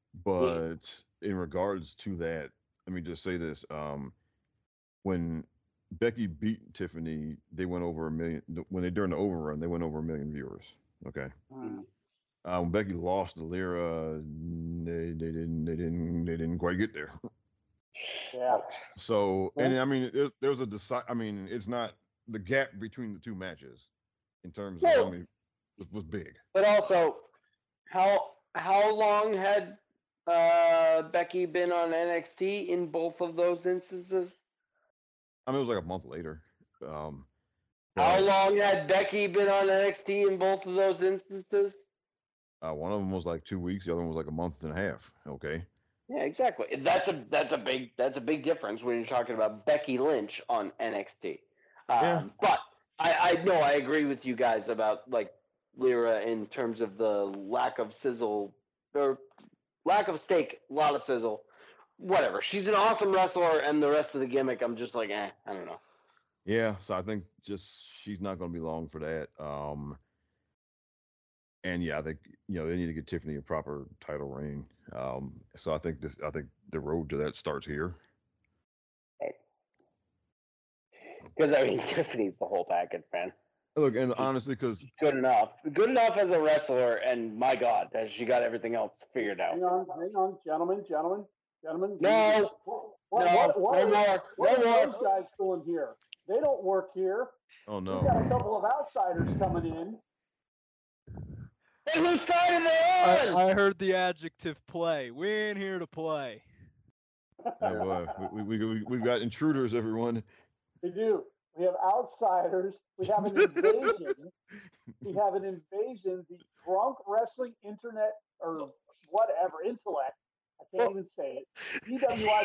but in regards to that, let me just say this: um, when Becky beat Tiffany, they went over a million. When they during the overrun, they went over a million viewers. Okay. Mm. Uh, when Becky lost to Lyra, they, they didn't they didn't they didn't quite get there. Yeah. So and I mean it, there was a deci- I mean it's not the gap between the two matches in terms of how Well, many was, was big. But also, how how long had uh Becky been on N X T in both of those instances? I mean it was like a month later. Um, How but, long had Becky been on N X T in both of those instances? Uh, one of them was like two weeks. The other one was like a month and a half. Okay. Yeah, exactly. That's a that's a big that's a big difference when you're talking about Becky Lynch on N X T. Um, Yeah. But I I know I agree with you guys about like Lyra in terms of the lack of sizzle or lack of steak, a lot of sizzle. Whatever. She's an awesome wrestler, and the rest of the gimmick, I'm just like, eh, I don't know. Yeah. So I think just she's not going to be long for that. Um, and yeah, I think you know they need to get Tiffany a proper title reign. Um, so I think this, I think the road to that starts here. Because I mean, Tiffany's the whole package, man. Look, and honestly, because Good enough, good enough as a wrestler, and my God, has she got everything else figured out? Hang on, hang on, gentlemen, gentlemen, gentlemen. No, what, no, what, what, no are- more, what no are more. those guys doing here? They don't work here. oh We got a no, couple of outsiders coming in. Hey, whose side are they on? I, I heard the adjective play. We ain't here to play. oh boy, we, we, we, we've got intruders, everyone. We do. We have outsiders. We have an invasion. We have an invasion. The drunk wrestling internet or whatever intellect. I can't even say it. D W I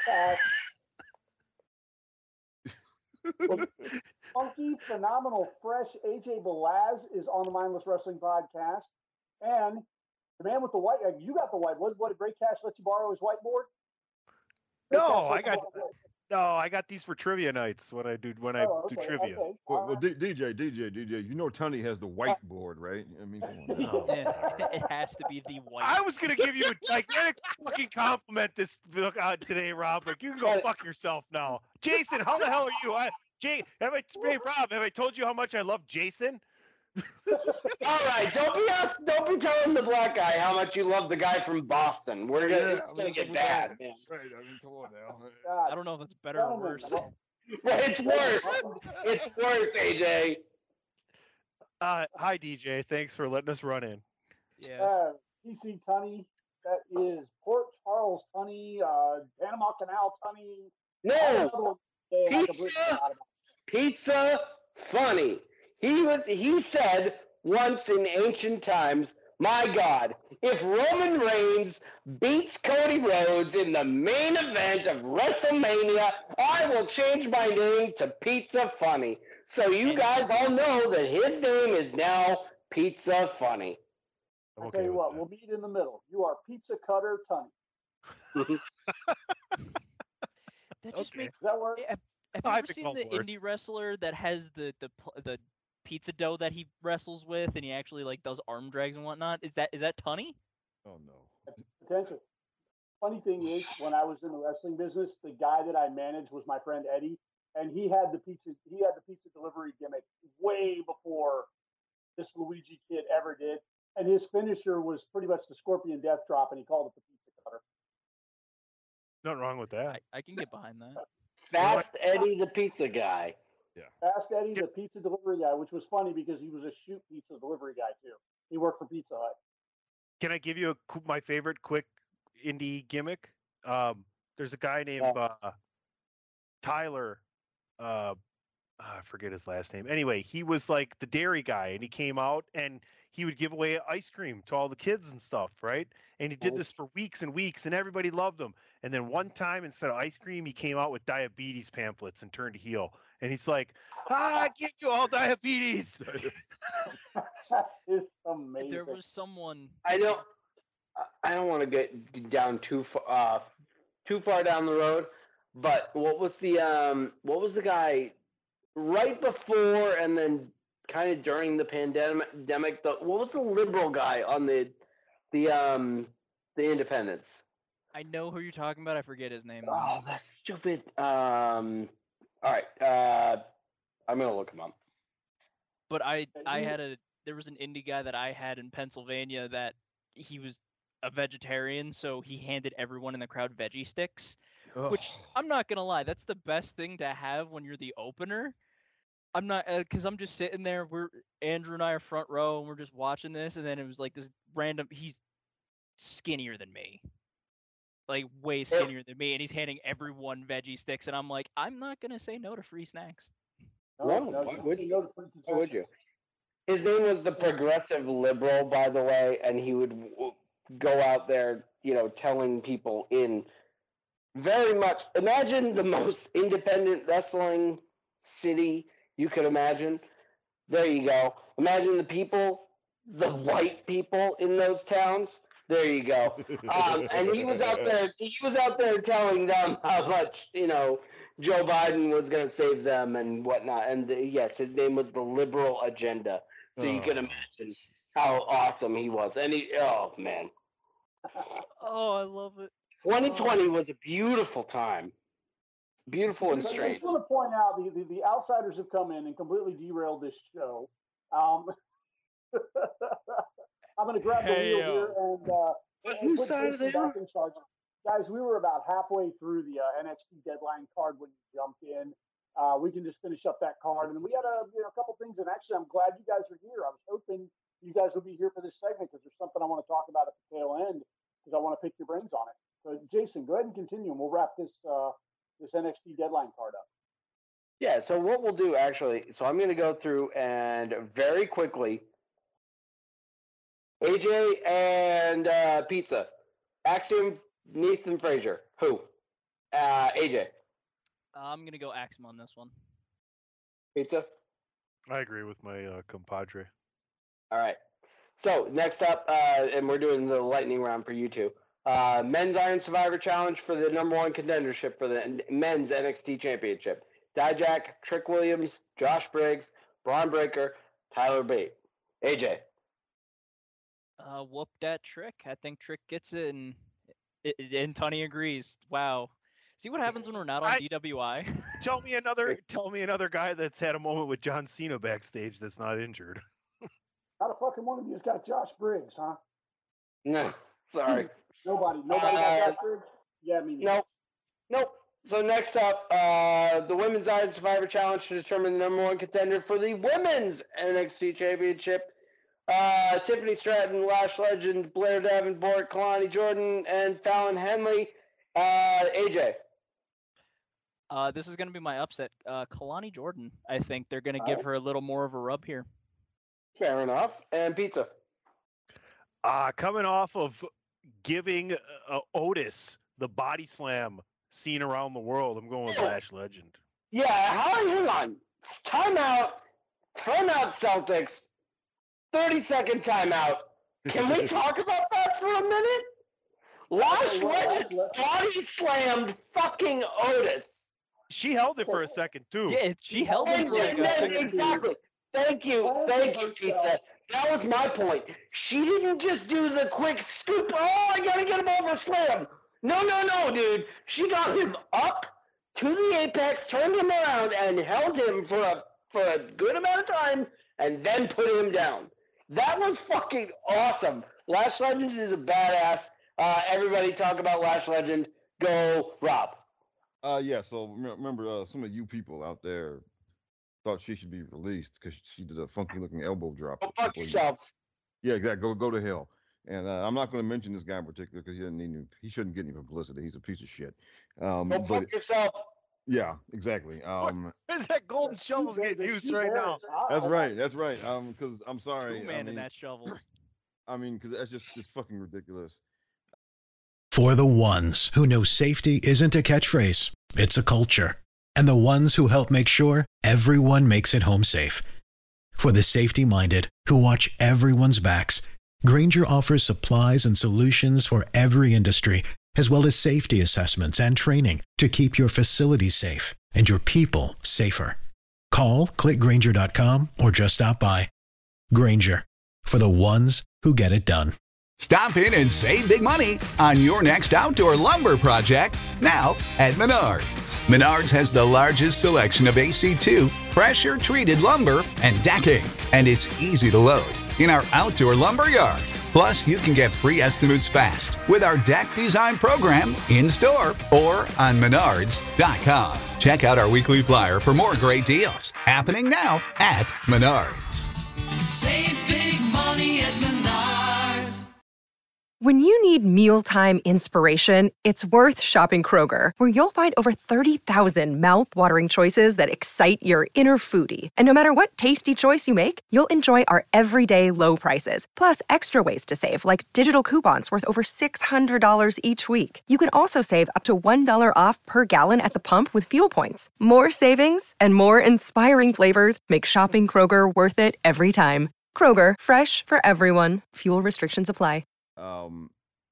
podcast. Funky, phenomenal, fresh A J Balaz is on the Mindless Wrestling podcast, and the man with the white. You got the white. What? What? Did Great Cash let you borrow his whiteboard? Great No, Cash let I you got borrow- no, I got these for trivia nights when I do when I Oh, do okay, trivia. okay. Well, well D- DJ, DJ, DJ, you know Tony has the whiteboard, right? I mean, come on. Now. Oh, Yeah, whatever. it has to be the white. I was gonna give you a gigantic fucking compliment this look out today, Rob. Like you can go fuck yourself now. Jason, how the hell are you? I Jay, have I hey, Rob, have I told you how much I love Jason? All right, don't be us. Don't be telling the black guy how much you love the guy from Boston. We're gonna, Yeah, it's I gonna mean, get what's wrong bad. with- Man. Right, I mean, come on now. God, I don't know if it's better or gentlemen, worse. well, Right, it's worse. It's worse, A J. Uh, hi D J, thanks for letting us run in. Yes. uh, P C Tunney. That is Port Charles Tunney, uh, Panama Canal Tunney. No, pizza, pizza, funny. He was. He said once in ancient times, "My God, if Roman Reigns beats Cody Rhodes in the main event of WrestleMania, I will change my name to Pizza Funny." So you guys all know that his name is now Pizza Funny. I tell you what, we'll meet in the middle. You are Pizza Cutter Tunney. That just Okay. makes. Does that work? Have, have I you have ever to seen call the worse. indie wrestler that has the the pl- the pizza dough that he wrestles with, and he actually like does arm drags and whatnot. Is that is that Tunney? Oh no. Potential. Funny thing is, when I was in the wrestling business, the guy that I managed was my friend Eddie, and he had the pizza. He had the pizza delivery gimmick way before this Luigi kid ever did, and his finisher was pretty much the Scorpion Death Drop, and he called it the pizza cutter. Nothing wrong with that. I, I can get behind that. Fast Eddie the pizza guy. Yeah. Fast Eddie, the pizza delivery guy, which was funny because he was a shoot pizza delivery guy too. He worked for Pizza Hut. Can I give you a, qu- my favorite quick indie gimmick? Um, there's a guy named Yeah. uh, Tyler. Uh, I forget his last name. Anyway, he was like the dairy guy, and he came out and he would give away ice cream to all the kids and stuff, right? And he did Nice. this for weeks and weeks, and everybody loved him. And then one time, instead of ice cream, he came out with diabetes pamphlets and turned heel. And he's like, "Ah, I give you all diabetes." It's amazing. There was someone. I don't. I don't want to get down too far, uh, too far down the road. But what was the um? What was the guy right before and then kind of during the pandemic? The what was the liberal guy on the the um the Independents? I know who you're talking about. I forget his name. Oh, that's stupid. Um. All right. Uh, I'm gonna look him up. But I I had a there was an indie guy that I had in Pennsylvania that he was a vegetarian, so he handed everyone in the crowd veggie sticks. Which I'm not gonna lie, that's the best thing to have when you're the opener. I'm not because I'm just sitting there. We're Andrew and I are front row, and we're just watching this, and then it was like this random. He's skinnier than me, like way skinnier than me, and he's handing everyone veggie sticks, and I'm like, I'm not gonna say no to free snacks. No, no, why you would can you? go to free Why would concessions. you? His name was the Progressive Liberal, by the way, and he would w- go out there, you know, telling people in very much. Imagine the most independent wrestling city you could imagine. There you go. Imagine the people, the white people in those towns. There you go. Um, and he was out there. He was out there telling them how much, you know, Joe Biden was going to save them and whatnot. And the, yes, his name was the Liberal Agenda. So you can Oh. imagine how awesome he was. And he, oh man, Oh, I love it. twenty twenty was a beautiful time. Beautiful and So I strange. just want to point out the, the, the outsiders have come in and completely derailed this show. Um, I'm going to grab the Hey, wheel here yo. and, uh, What and new put side are Jason they back on? in charge. Guys, we were about halfway through the uh, N X T deadline card when you jumped in. Uh, we can just finish up that card, and we had a you know a couple things. And actually, I'm glad you guys are here. I was hoping you guys would be here for this segment because there's something I want to talk about at the tail end because I want to pick your brains on it. So, Jason, go ahead and continue, and we'll wrap this uh, this N X T deadline card up. Yeah, so what we'll do actually, so I'm going to go through and very quickly, A J and uh, Pizza, Axiom, Nathan Frazier, who? Uh, A J, I'm gonna go Axiom on this one. Pizza. I agree with my uh, compadre. All right. So next up, uh, and we're doing the lightning round for you two. Uh, men's Iron Survivor Challenge for the number one contendership for the men's N X T Championship. Dijak, Trick Williams, Josh Briggs, Braun Breaker, Tyler Bate. A J. Uh, whoop that Trick. I think Trick gets it, and it, and Tunney agrees. Wow. See what happens when we're not on I- D W I? Tell me another. Tell me another guy that's had a moment with John Cena backstage that's not injured. How the fucking one of you's got Josh Briggs, huh? No, sorry. Nobody, nobody Uh, got Josh Briggs. Yeah, I mean, Nope. Nope. So next up, uh, the Women's Iron Survivor Challenge to determine the number one contender for the Women's N X T Championship. Uh, Tiffany Stratton, Lash Legend, Blair Davenport, Kalani Jordan, and Fallon Henley. Uh, A J. Uh, this is gonna be my upset. Uh, Kalani Jordan. I think they're gonna give Alright. her a little more of a rub here. Fair enough. And Pizza. Uh, coming off of giving uh, Otis the body slam seen around the world, I'm going with Lash Legend. Yeah, hang hang on. Timeout. Timeout, Celtics. thirty second timeout. Can we talk about that for a minute? Lash Okay, well, Legend Lash- body slammed fucking Otis. She held it for a second too. Yeah, she held And, him for a and good then, second. exactly. Thank you, thank you, Pizza. That was my point. She didn't just do the quick scoop. Oh, I gotta get him over, slam. No, no, no, dude. She got him up to the apex, turned him around, and held him for a for a good amount of time, and then put him down. That was fucking awesome. Lash Legends is a badass. Uh, everybody talk about Lash Legend. Go, Rob. Uh, yeah. So remember, uh, some of you people out there thought she should be released because she did a funky looking elbow drop. Go fuck yourselves. Yeah, exactly. Go go to hell. And uh, I'm not going to mention this guy in particular because he doesn't need any. He shouldn't get any publicity. He's a piece of shit. Um, Go but fuck yourself. Yeah, exactly. Um, Where's that golden shovel's getting used right now? That's right. That's right. Um, because I'm sorry. True I man mean, in that shovel. I mean, because that's just it's fucking ridiculous. For the ones who know safety isn't a catchphrase, it's a culture. And the ones who help make sure everyone makes it home safe. For the safety-minded who watch everyone's backs, Grainger offers supplies and solutions for every industry, as well as safety assessments and training to keep your facilities safe and your people safer. Call, click Grainger dot com, or just stop by. Grainger, for the ones who get it done. Stop in and save big money on your next outdoor lumber project now at Menards. Menards has the largest selection of A C two, pressure-treated lumber, and decking, and it's easy to load in our outdoor lumber yard. Plus, you can get free estimates fast with our deck design program in-store or on Menards dot com. Check out our weekly flyer for more great deals happening now at Menards. Save big money at Menards. When you need mealtime inspiration, it's worth shopping Kroger, where you'll find over thirty thousand mouth-watering choices that excite your inner foodie. And no matter what tasty choice you make, you'll enjoy our everyday low prices, plus extra ways to save, like digital coupons worth over six hundred dollars each week. You can also save up to one dollar off per gallon at the pump with fuel points. More savings and more inspiring flavors make shopping Kroger worth it every time. Kroger, fresh for everyone. Fuel restrictions apply. Um,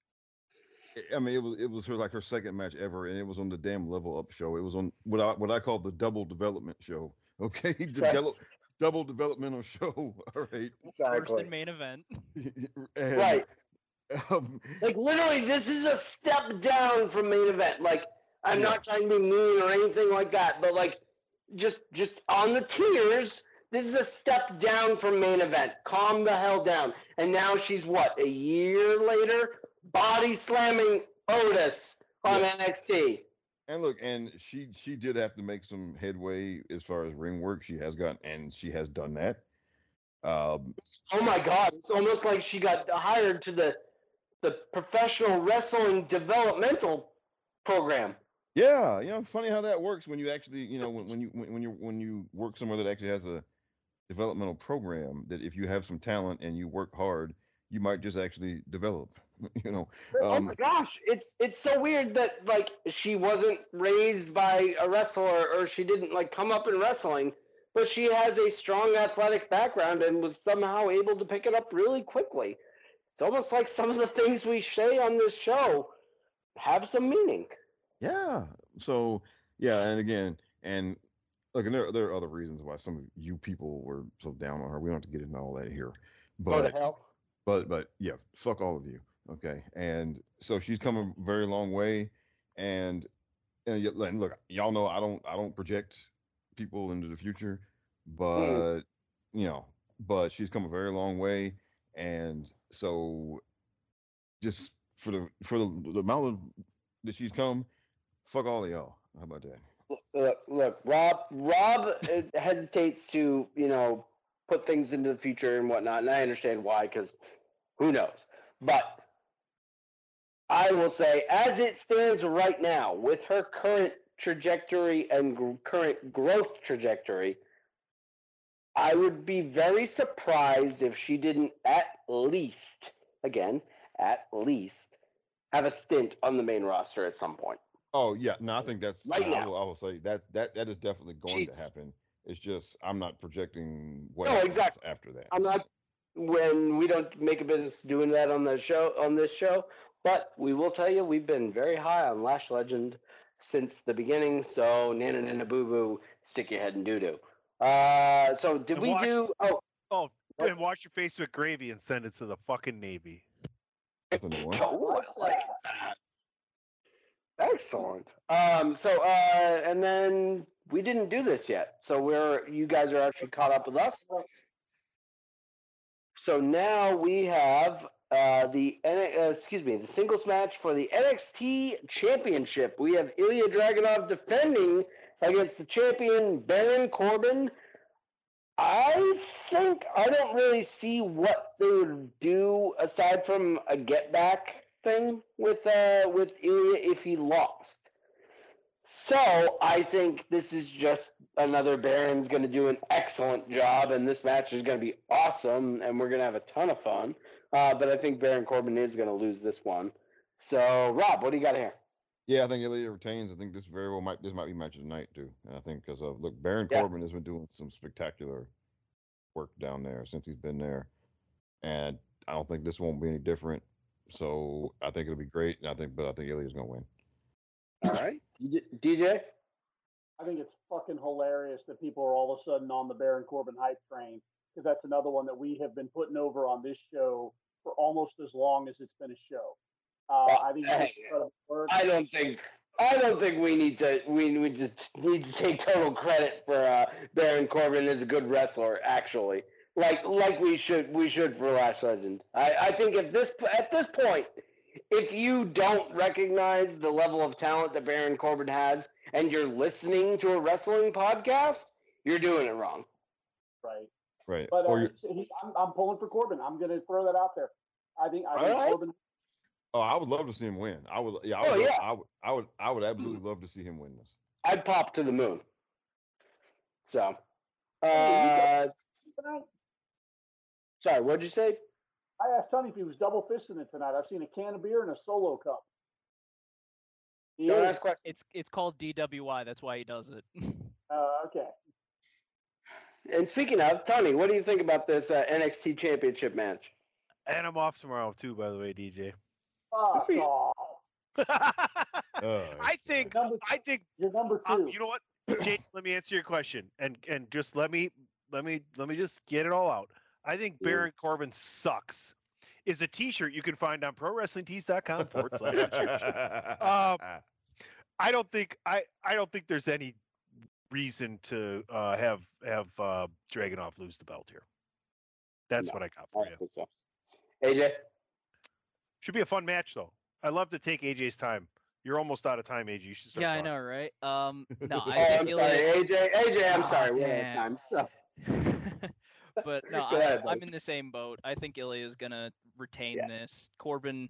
I mean, it was it was her like her second match ever, and it was on the damn Level Up show. It was on what I what I call the double development show. Okay, Develop, double developmental show. All right, exactly. First and main event. And, right. Um, like literally, this is a step down from main event. Like I'm yeah. not trying to be mean or anything like that, but like just just on the tiers. This is a step down from main event. Calm the hell down. And now she's what, a year later? Body slamming Otis on yes. N X T. And look, and she she did have to make some headway as far as ring work. She has gotten, and she has done that. Um, oh my God. It's almost like she got hired to the the professional wrestling developmental program. Yeah, you know, funny how that works when you actually, you know, when, when you when, when you when you work somewhere that actually has a developmental program, that if you have some talent and you work hard, you might just actually develop. You know. Um, oh my gosh, it's it's so weird that like she wasn't raised by a wrestler or she didn't like come up in wrestling, but she has a strong athletic background and was somehow able to pick it up really quickly. It's almost like some of the things we say on this show have some meaning. Yeah. So yeah, and again, and look, and there there are other reasons why some of you people were so down on her. We don't have to get into all that here, but Go to hell. but but yeah, fuck all of you. Okay, and so she's come a very long way, and and, and look, y'all know I don't I don't project people into the future, but mm. you know, but she's come a very long way, and so just for the for the, the amount of, that she's come. Fuck all of y'all. How about that? Look, look, Rob. Rob hesitates to, you know, put things into the future and whatnot, and I understand why, because who knows. But I will say, as it stands right now, with her current trajectory and g- current growth trajectory, I would be very surprised if she didn't at least, again, at least, have a stint on the main roster at some point. Oh yeah, no, I think that's right I, now. will, I will say that that that is definitely going Jeez. to happen. It's just I'm not projecting what no, happens exactly. after that. I'm not when we don't make a business doing that on the show on this show, but we will tell you we've been very high on Lash Legend since the beginning. So nana nana boo boo, stick your head in doo doo. Uh, so did And we watch- do? Oh, Oh, and wash your face with gravy and send it to the fucking Navy. That's a new one. oh, I like that. Excellent. Um, so uh, and then we didn't do this yet. So we're you guys are actually caught up with us. So now we have uh, the N- uh, excuse me the singles match for the N X T Championship. We have Ilya Dragunov defending against the champion Baron Corbin. I think I don't really see what they would do aside from a get back thing with uh, with Ilya if he lost. So I think this is just another Baron's going to do an excellent job, and this match is going to be awesome, and we're going to have a ton of fun. Uh, but I think Baron Corbin is going to lose this one. So Rob, what do you got here? Yeah, I think Ilya retains. I think this very well might this might be match of the night too. And I think because of look, Baron Yeah. Corbin has been doing some spectacular work down there since he's been there, and I don't think this won't be any different. So I think it'll be great. And I think, but I think Ilya's gonna win. All right, D J. I think it's fucking hilarious that people are all of a sudden on the Baron Corbin hype train, because that's another one that we have been putting over on this show for almost as long as it's been a show. Uh, Well, I think hey, it's incredible work. I don't think I don't think we need to we need to need to take total credit for uh, Baron Corbin as a good wrestler. Actually, like like we should we should for Lash Legend. I, I think at this at this point, if you don't recognize the level of talent that Baron Corbin has, and you're listening to a wrestling podcast, you're doing it wrong. Right. Right. But uh, Or you it's, he, I'm, I'm pulling for Corbin. I'm going to throw that out there. I think I All think right. Corbin. oh, I would love to see him win. I would. Yeah. I Oh, would love, yeah. I would. I would. I would absolutely love to see him win this. I'd pop to the moon. So, uh, Hey, tonight, sorry, what'd you say? I asked Tony if he was double fisting it tonight. I've seen a can of beer and a solo cup. He Don't is. ask questions. It's it's called D W I. That's why he does it. Uh, okay. And speaking of, Tony, what do you think about this uh, N X T Championship match? And I'm off tomorrow too, by the way, D J. Fuck for you. off. Oh, I think Number, I think you're number two. um, you know what? Jake, let me answer your question and and just let me let me let me just get it all out. I think Baron Corbin sucks. Is a T-shirt you can find on pro wrestling tees dot com forward slash chairshot. Um, I don't think I I don't think there's any reason to uh, have have uh, Dragunov lose the belt here. That's No, what I got I for don't you. think so. A J? Should be a fun match though. I love to take A J's time. You're almost out of time, A J. You should start yeah, I talking. know, right? Um, no, Oh, I think I'm Ilya. sorry, A J. A J, I'm Ah, sorry. We don't have damn. time. So, But no, Go I, ahead, I'm buddy. in the same boat. I think Ilya is gonna retain Yeah. this. Corbin,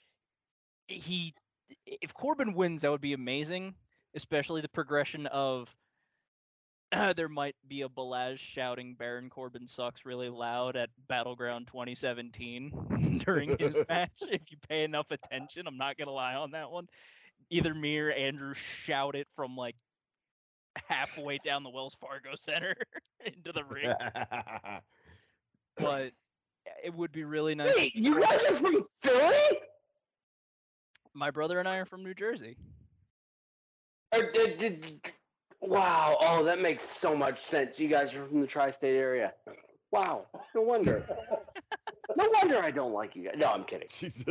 he, if Corbin wins, that would be amazing. Especially the progression of there might be a Balazs shouting "Baron Corbin sucks" really loud at Battleground twenty seventeen during his match. If you pay enough attention, I'm not gonna lie on that one. Either me or Andrew shout it from like halfway down the Wells Fargo Center into the ring. But it would be really nice. to wait, see you Corbin- guys are from Philly? My brother and I are from New Jersey. Or did, did, wow. Oh, that makes so much sense. You guys are from the tri-state area. Wow. No wonder. No wonder I don't like you guys. No, I'm kidding.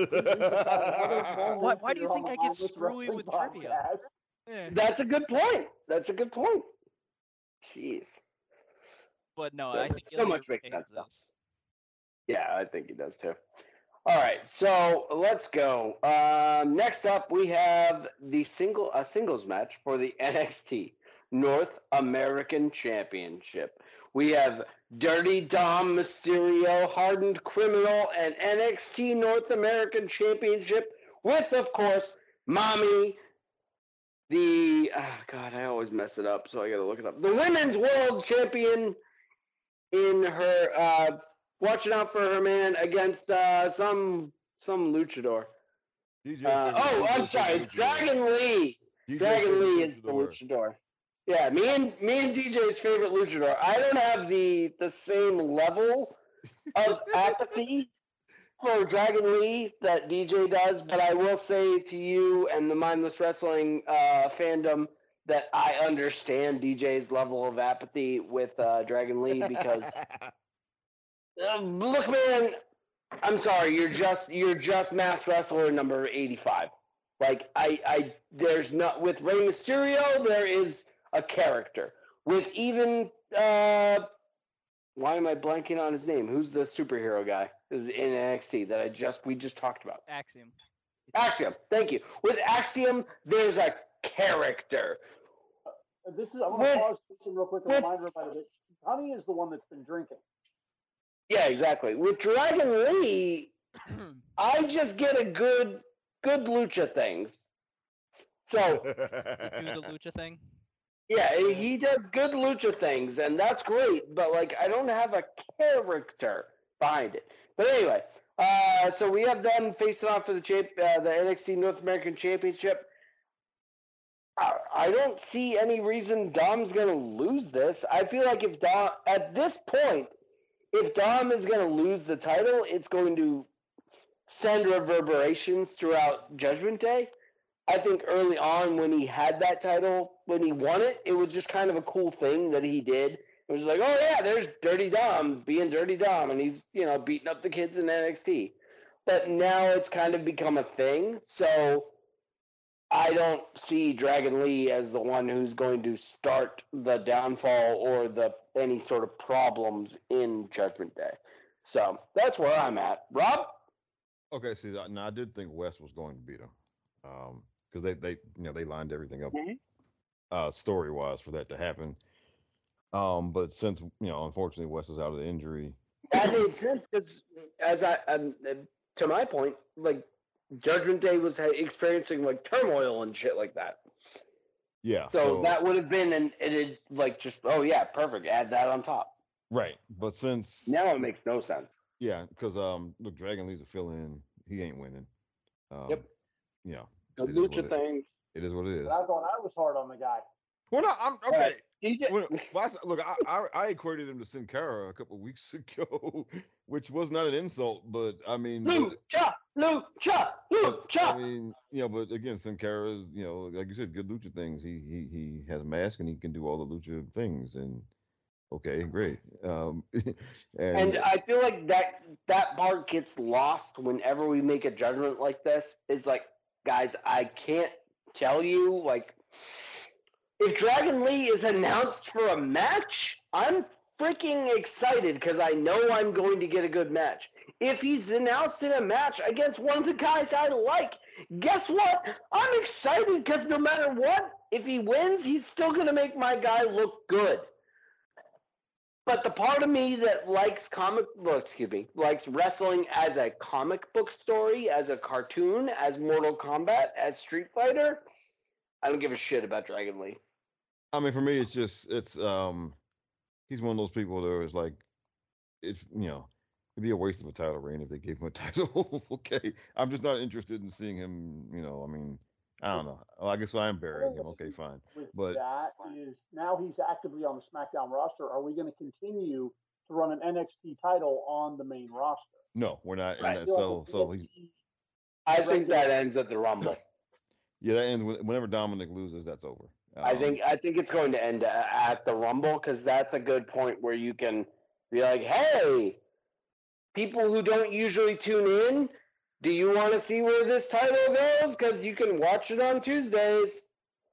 Why- why do you think I get screwy with trivia? Yeah. That's a good point. That's a good point. Jeez. But no, That I think so Ilya much makes retains sense, though. this. Yeah, I think he does too. All right, so let's go. Um, next up, we have the single a singles match for the N X T North American Championship. We have Dirty Dom Mysterio, Hardened Criminal, and N X T North American Championship with, of course, Mommy, the oh God, I always mess it up, so I got to look it up. The Women's World Champion in her. Uh, Watching out for her man against uh, some some luchador. D J Uh, favorite- oh, D J I'm sorry, favorite it's luchador. Dragon Lee. D J Dragon favorite Lee is the luchador. luchador. Yeah, me and me and D J's favorite luchador. I don't have the the same level of apathy for Dragon Lee that D J does, but I will say to you and the Mindless Wrestling uh, fandom that I understand D J's level of apathy with uh, Dragon Lee because uh, look, man, I'm sorry, you're just you're just mass wrestler number eighty-five. Like I, I there's not with Rey Mysterio, there is a character. With even uh, why am I blanking on his name? Who's the superhero guy in N X T that I just we just talked about? Axiom. Axiom. Thank you. With Axiom, there's a character. Uh, this is I'm gonna With- pause this real quick and with- remind everybody that Honey is the one that's been drinking. Yeah, exactly. With Dragon Lee, I just get a good good lucha things. So Do the lucha thing. yeah, he does good lucha things, and that's great. But like, I don't have a character behind it. But anyway, uh, so we have them facing off for the champ, uh, the N X T North American Championship. I, I don't see any reason Dom's gonna lose this. I feel like if Dom, at this point, if Dom is gonna lose the title, it's going to send reverberations throughout Judgment Day. I think early on when he had that title, when he won it, it was just kind of a cool thing that he did. It was like, oh yeah, there's Dirty Dom being Dirty Dom, and he's, you know, beating up the kids in N X T. But now it's kind of become a thing, so I don't see Dragon Lee as the one who's going to start the downfall or the any sort of problems in Judgment Day. So that's where I'm at. Rob? Okay, see, I- now I did think West was going to beat him, um, because they they you know they lined everything up, Mhm. uh, story wise for that to happen. Um, but since you know, unfortunately, West is out of the injury. That made sense because, as I, um, uh, to my point, like Judgment Day was ha- experiencing like turmoil and shit like that. Yeah, So, that would have been an it like just oh yeah, perfect. Add that on top. right. But since Now it makes no sense. yeah, because um, look, Dragon Lee's a fill-in. He ain't winning. Um, Yep. You know, The it is what lucha it- things. It is what it is. But I thought I was hard on the guy. Well, no, I'm All okay. right, D J. Well, well, I s- look, I, I I equated him to Sin Cara a couple weeks ago, which was not an insult, but I mean, but- Lucha, lucha, but, I lucha. mean, you know, but again, Sin Cara is, you know, like you said, good lucha things. He he he has a mask and he can do all the lucha things, and okay, great. Um, and, And I feel like that that part gets lost whenever we make a judgment like this. Is like, guys, I can't tell you like if Dragon Lee is announced for a match, I'm freaking excited because I know I'm going to get a good match. If he's announced in a match against one of the guys I like, guess what? I'm excited because no matter what, if he wins, he's still going to make my guy look good. But the part of me that likes comic, well, excuse me, likes wrestling as a comic book story, as a cartoon, as Mortal Kombat, as Street Fighter, I don't give a shit about Dragon Lee. I mean, for me, it's just it's um, he's one of those people that is like, it's you know, it'd be a waste of a title reign if they gave him a title. Okay, I'm just not interested in seeing him. You know, I mean, I don't know. Well, I guess I am burying him. Okay, fine. With But- that is now he's actively on the SmackDown roster. Are we going to continue to run an N X T title on the main roster? No, we're not. Right. And that, so so he's I think that ends at the Rumble. yeah, that ends when- whenever Dominic loses. That's over. I Um, think I think it's going to end a- at the Rumble because that's a good point where you can be like, "Hey, people who don't usually tune in, do you want to see where this title goes? Because you can watch it on Tuesdays."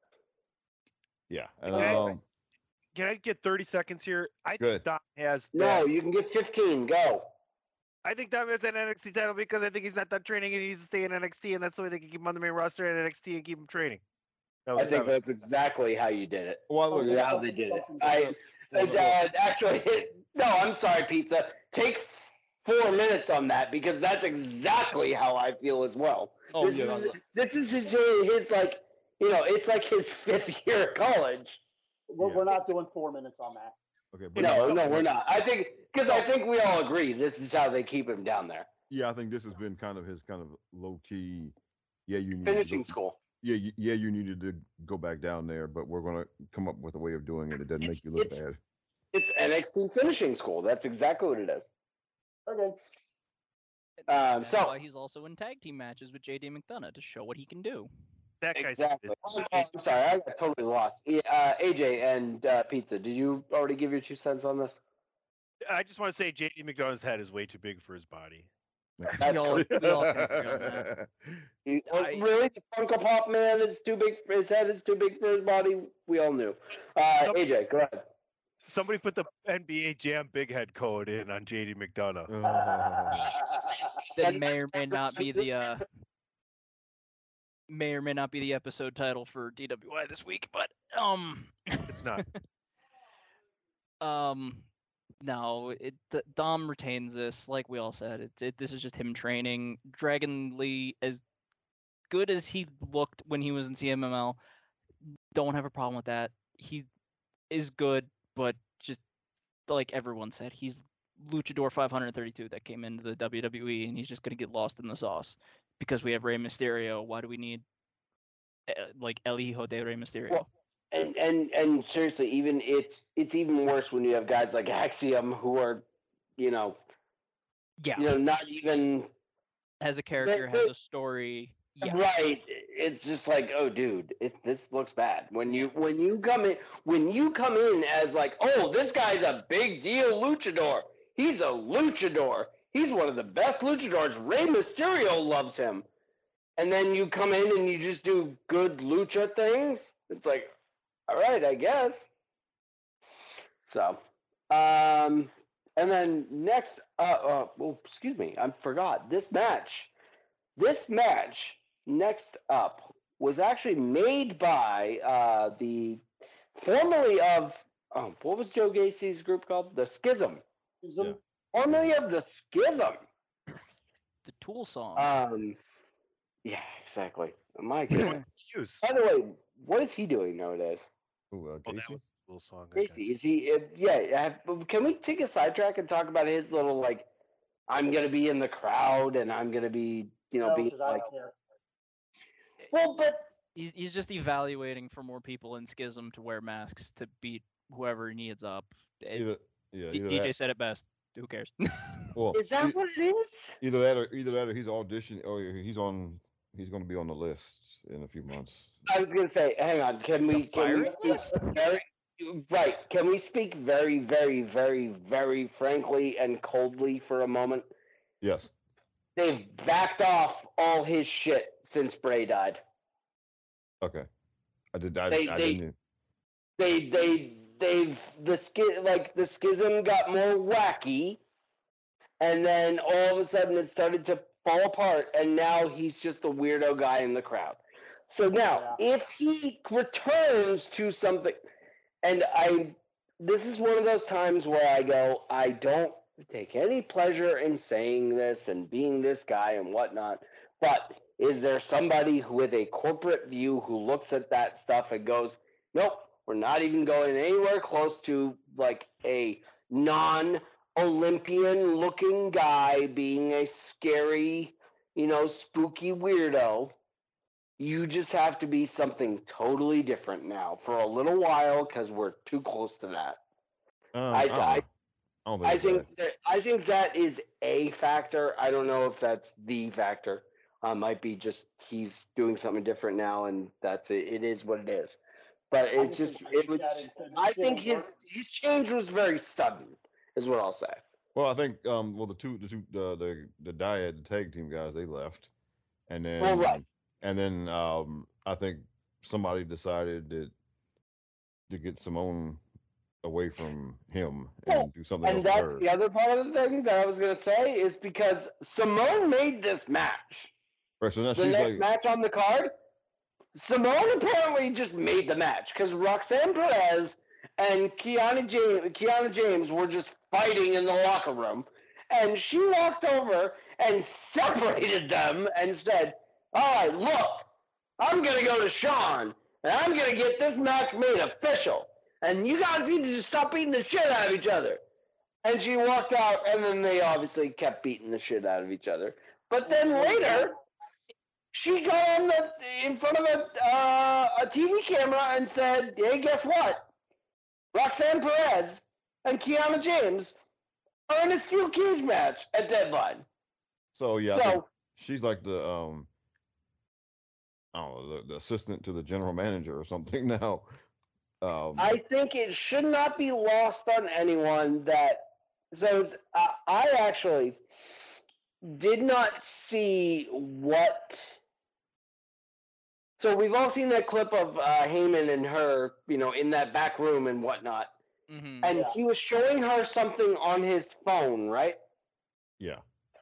yeah. And, Okay. um, Can I get thirty seconds here? I Good. think Dom has No, that- you can get fifteen. Go. I think Dom has an N X T title because I think he's not done training and he needs to stay in N X T, and that's the way they can keep him on the main roster in N X T and keep him training. That I was think seven. that's exactly how you did it. well, look, Yeah, how they did it. Something I different. well, uh, well, actually no. I'm sorry, Pizza. Take four minutes on that because that's exactly how I feel as well. Oh, this yeah, is no, no. this is his, his like you know it's like his fifth year of college. We're, Yeah. we're not doing four minutes on that. okay, but No, no, no, we're not. I think because I think we all agree this is how they keep him down there. Yeah, I think this has been kind of his kind of low key. Yeah, you need Finishing to go, school. Yeah, y- yeah, you needed to go back down there, but we're gonna come up with a way of doing it that doesn't It's- make you look it's- bad. It's N X T finishing school. That's exactly what it is. Okay. Um, That's so why he's also in tag team matches with J D McDonough to show what he can do. That guy's Exactly. Oh, oh, I'm sorry, I got totally lost. Yeah, Uh, A J and uh, Pizza, did you already give your two cents on this? I just want to say J D McDonough's head is way too big for his body. That's We all, true. we all can agree on that. You- oh, I- really, the Funko Pop man is too big. For, his head is too big for his body. We all knew. Uh, Some- A J, go ahead. Somebody put the N B A Jam Big Head code in on J D McDonough. That may or may not be the uh, may or may not be the episode title for D W I this week, but um, It's not. um, no, it D- Dom retains this. Like we all said, it, it this is just him training. Dragon Lee, as good as he looked when he was in C M M L, don't have a problem with that. He is good, but just like everyone said, he's Luchador five hundred thirty-two that came into the W W E, and he's just gonna get lost in the sauce because we have Rey Mysterio. Why do we need uh, like El Hijo de Rey Mysterio? Well, and and and seriously, even it's it's even worse when you have guys like Axiom who are, you know, yeah, you know, not even has a character, has a story. Yeah. Right. It's just like, oh, dude, it, this looks bad. When you when you come in when you come in as like, oh, this guy's a big deal luchador. He's a luchador. He's one of the best luchadors. Rey Mysterio loves him. And then you come in and you just do good lucha things. It's like, all right, I guess. So, um, and then next, uh, uh, well, excuse me, I forgot this match. This match next up was actually made by uh, the formerly of oh, what was Joe Gacy's group called? The Schism. Schism. Formerly of the Schism. The Tool song. Um, yeah, exactly. My God. Excuse. By the way, what is he doing nowadays? Ooh, uh, Oh, that Casey? was a cool song. I Casey, is he? Uh, yeah. Have, can we take a sidetrack and talk about his little like? I'm gonna be in the crowd and I'm gonna be, you know, No, being 'cause I like. don't care. Well, but He's he's just evaluating for more people in Schism to wear masks to beat whoever he needs up. It- Either, yeah, D- either D J that, said it best. Who cares? well, is that e- what it is? either that or either that or he's auditioning. Oh, yeah, he's on. He's going to be on the list in a few months. I was gonna say, hang on. Can we? Can we firing speak very? Right. Can we speak very, very, very, very frankly and coldly for a moment? Yes. They've backed off all his shit since Bray died. Okay. I did. I, They- I they- didn't. They, they, they've the ski like the schism got more wacky, and then all of a sudden it started to fall apart, and now he's just a weirdo guy in the crowd. So now, if he returns to something, and I, this is one of those times where I go, I don't take any pleasure in saying this and being this guy and whatnot, but is there somebody who, with a corporate view who looks at that stuff and goes, nope, we're not even going anywhere close to like a non-Olympian looking guy being a scary, you know, spooky weirdo. You just have to be something totally different now for a little while because we're too close to that. Um, I- I, don't know. I- I don't think. I it's think that. that I think that is a factor. I don't know if that's the factor. Uh, might be just he's doing something different now, and that's it. It is what it is. But I it's just think it was. that and said, I "This think won't his work." his change was very sudden. Is what I'll say. Well, I think. Um. Well, the two, the two, the the the Dyad, the tag team guys, they left, and then. Well, right. And then, um, I think somebody decided that to get Simone away from him and Well, do something And else with that's her. the other part of the thing that I was gonna say is because Simone made this match. Right. So now The she's next like, match on the card, Simone apparently just made the match because Roxanne Perez and Kiana James, Kiana James were just fighting in the locker room, and she walked over and separated them and said, "All right, look, I'm gonna go to Sean and I'm gonna get this match made official, and you guys need to just stop beating the shit out of each other." And she walked out, and then they obviously kept beating the shit out of each other. But then later, she got on the in front of a uh, a T V camera and said, "Hey, guess what? Roxanne Perez and Kiana James are in a steel cage match at Deadline." so yeah, I think So she's like the um, oh, the, the assistant to the general manager or something now. Um, I think it should not be lost on anyone that. So uh, I actually did not see what. So we've all seen that clip of uh, Heyman and her, you know, in that back room and whatnot. Mm-hmm. And Yeah. he was showing her something on his phone, right? yeah.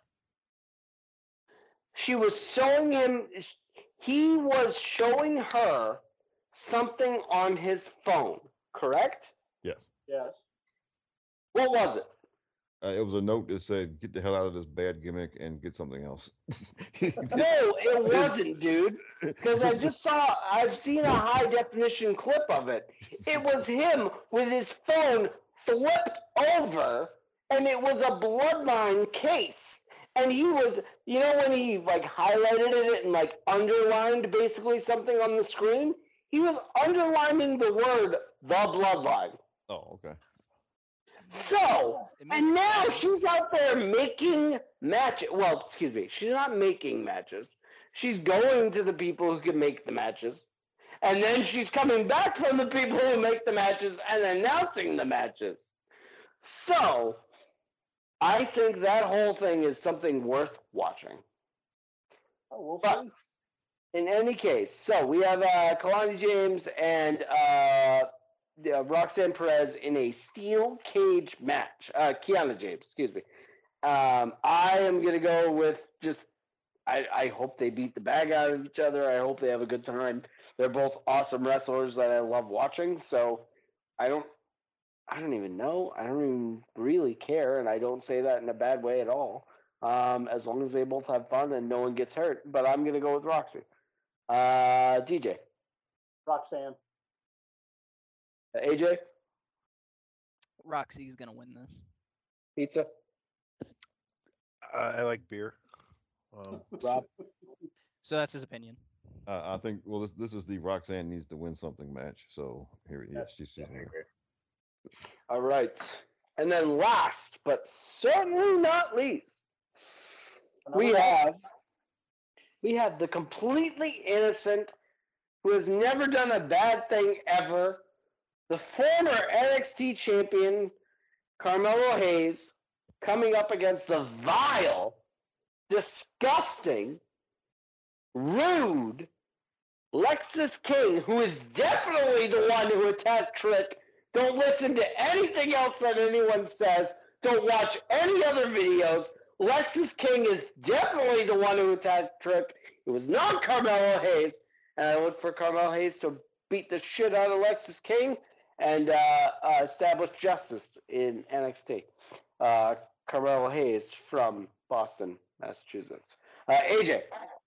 She was showing him. He was showing her something on his phone, correct? Yes. Yes. What was it? Uh, it was a note that said, "Get the hell out of this bad gimmick and get something else." No, it wasn't, dude. Because I just saw, I've seen a high definition clip of it. It was him with his phone flipped over, and it was a Bloodline case. And he was, you know, when he like highlighted it and like underlined basically something on the screen, he was underlining the word "the Bloodline." Oh, okay. So, and now she's out there making matches. Well, excuse me, she's not making matches. She's going to the people who can make the matches. And then she's coming back from the people who make the matches and announcing the matches. So, I think that whole thing is something worth watching. Oh, we'll But see. in any case, so we have uh, Kalani James and uh, uh, Roxanne Perez in a steel cage match. Uh, Kiana James, excuse me. Um, I am going to go with just, I, I hope they beat the bag out of each other. I hope they have a good time. They're both awesome wrestlers that I love watching. So I don't, I don't even know. I don't even really care. And I don't say that in a bad way at all. Um, as long as they both have fun and no one gets hurt. But I'm going to go with Roxy. Uh, D J. Roxanne. Uh, A J. Roxy's gonna win this. Pizza. Uh, I like beer. Um, Rob. So that's his opinion. Uh, I think. Well, this this is the Roxanne needs to win something match. So here it is. She's, she's here. All right. And then last, but certainly not least, we have we have the completely innocent, who has never done a bad thing ever, the former N X T champion, Carmelo Hayes, coming up against the vile, disgusting, rude Lexis King, who is definitely the one who attacked Trick. Don't listen to anything else that anyone says. Don't watch any other videos. Lexis King is definitely the one who attacked Trick. It was not Carmelo Hayes. And I look for Carmelo Hayes to beat the shit out of Lexis King and uh, uh, establish justice in N X T. Uh, Carmelo Hayes from Boston, Massachusetts. Uh, A J.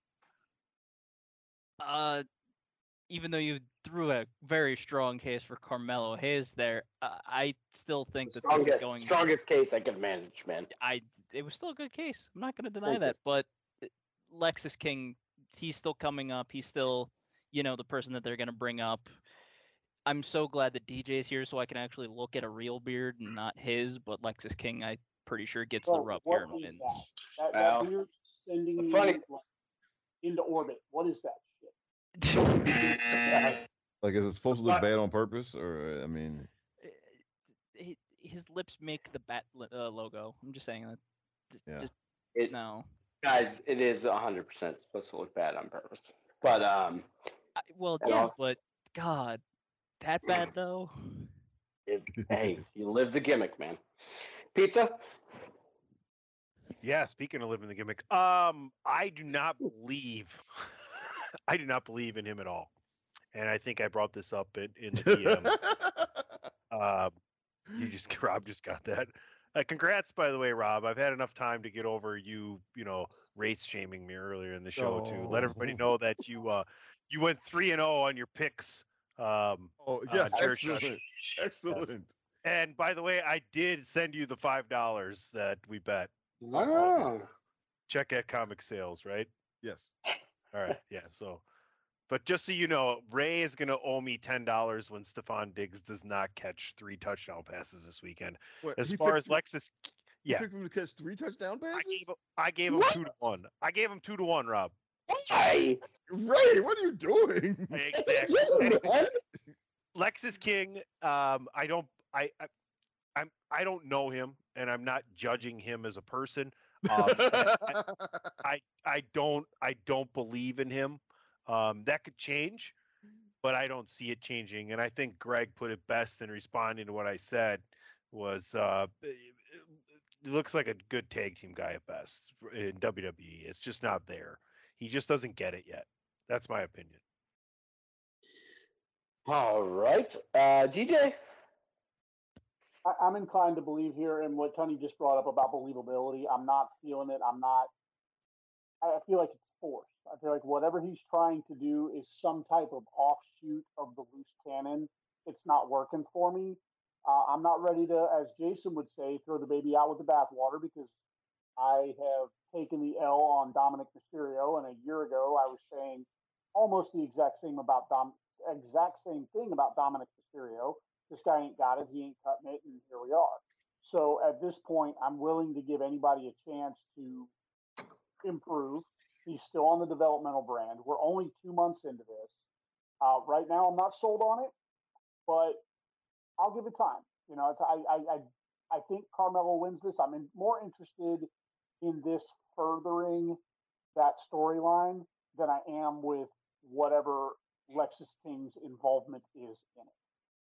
Uh, even though you threw a very strong case for Carmelo Hayes there, uh, I still think that this Strongest, is going. strongest case I could manage, man. I it was still a good case. I'm not going to deny Thank that, but Lexis King, he's still coming up. He's still, you know, the person that they're going to bring up. I'm so glad that D J's here, so I can actually look at a real beard and not his. But Lexis King, I'm pretty sure gets Bro, the rub what here and is wins. That, that, Well, that beard sending me funny- like, into orbit. What is that shit? Like, is it supposed to look bad on purpose, or I mean, He- His lips make the bat li- uh, logo. I'm just saying that. Just, Yeah. just It, no. Guys, it is one hundred percent supposed to look bad on purpose. But, um, I, well, and yeah, also- but God, that bad though. it, hey, you live the gimmick, man. Pizza? Yeah, speaking of living the gimmick, um, I do not believe, I do not believe in him at all, and I think I brought this up in, in the D M. uh, you just Rob just got that. Uh, congrats, by the way, Rob. I've had enough time to get over you, you know, race shaming me earlier in the show to let everybody know that you, uh, you went three and zero on your picks. Um, oh yes, on Church Shot. excellent, excellent. And by the way, I did send you the five dollars that we bet. Oh. Check at Comic Sales, right? Yes. All right, yeah. So, but just so you know, Ray is going to owe me ten dollars when Stephon Diggs does not catch three touchdown passes this weekend. Wait, as he far picked as Lexus, You yeah, picked him to catch three touchdown passes. I gave, I gave him What? two to one. I gave him two to one, Rob. Why? Ray, what are you doing? Exactly. Yeah, man. Lexus King, um, I don't, I, I, I'm, I don't know him, and I'm not judging him as a person. Um, I, I, I, I don't, I don't believe in him. Um, that could change, but I don't see it changing. And I think Greg put it best in responding to what I said. Was uh, he looks like a good tag team guy at best in W W E. It's just not there. He just doesn't get it yet. That's my opinion. All right, uh, G J. I, I'm inclined to believe here in what Tony just brought up about believability. I'm not feeling it. I'm not. I feel like it's forced. I feel like whatever he's trying to do is some type of offshoot of the loose cannon. It's not working for me. Uh, I'm not ready to, as Jason would say, throw the baby out with the bathwater because I have taken the L on Dominic Mysterio, and a year ago I was saying almost the exact same about Dom, exact same thing about Dominic Mysterio. This guy ain't got it. He ain't cutting it, and here we are. So at this point, I'm willing to give anybody a chance to improve. He's still on the developmental brand. We're only two months into this. Uh, right now, I'm not sold on it, but I'll give it time. You know, it's, I, I, I, I think Carmelo wins this. I'm in, more interested in this furthering that storyline than I am with whatever Lexus King's involvement is in it.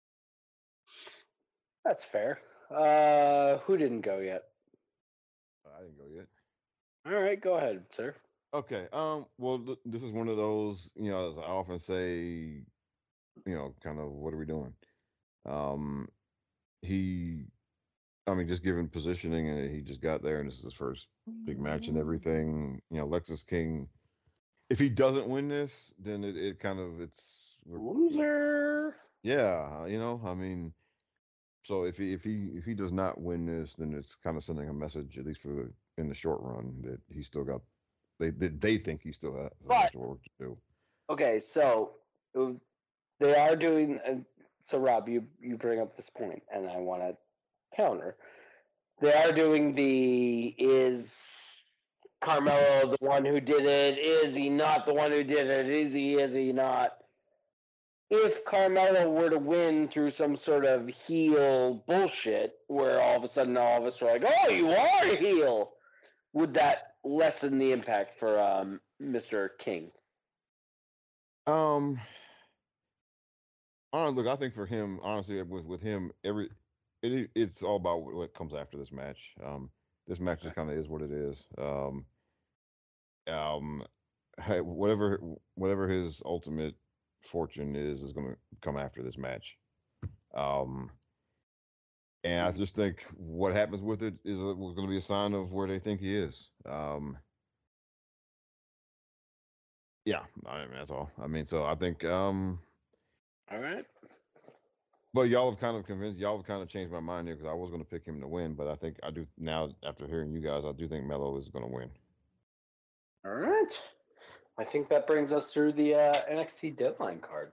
That's fair. Uh, who didn't go yet? I didn't go yet. All right, go ahead, sir. Okay. Um. Well, th- this is one of those. You know, as I often say, you know, kind of what are we doing? Um. He. I mean, just given positioning, and he just got there, and this is his first big match and everything. You know, Lexus King. If he doesn't win this, then it, it kind of it's loser. Yeah, you know, I mean, so if he if he if he does not win this, then it's kind of sending a message, at least for the in the short run, that he still got they they, they think he still has But- work to do. Okay, so uh, they are doing. Uh, so Rob, you you bring up this point, and I want to counter. They are doing the is Carmelo the one who did it? Is he not the one who did it? Is he? Is he not? If Carmelo were to win through some sort of heel bullshit, where all of a sudden all of us are like, "Oh, you are a heel," would that lessen the impact for um, Mister King? Um, uh, look, I think for him, honestly, with with him, every it it's all about what, what comes after this match. Um, this match just kind of is what it is. Um, um, hey, whatever whatever his ultimate fortune is is going to come after this match. Um, and I just think what happens with it is going to be a sign of where they think he is. Um, yeah, I mean, that's all. I mean, so I think. Um, all right. But y'all have kind of convinced, y'all have kind of changed my mind here because I was going to pick him to win, but I think I do now after hearing you guys, I do think Melo is going to win. All right. I think that brings us through the uh, N X T deadline card.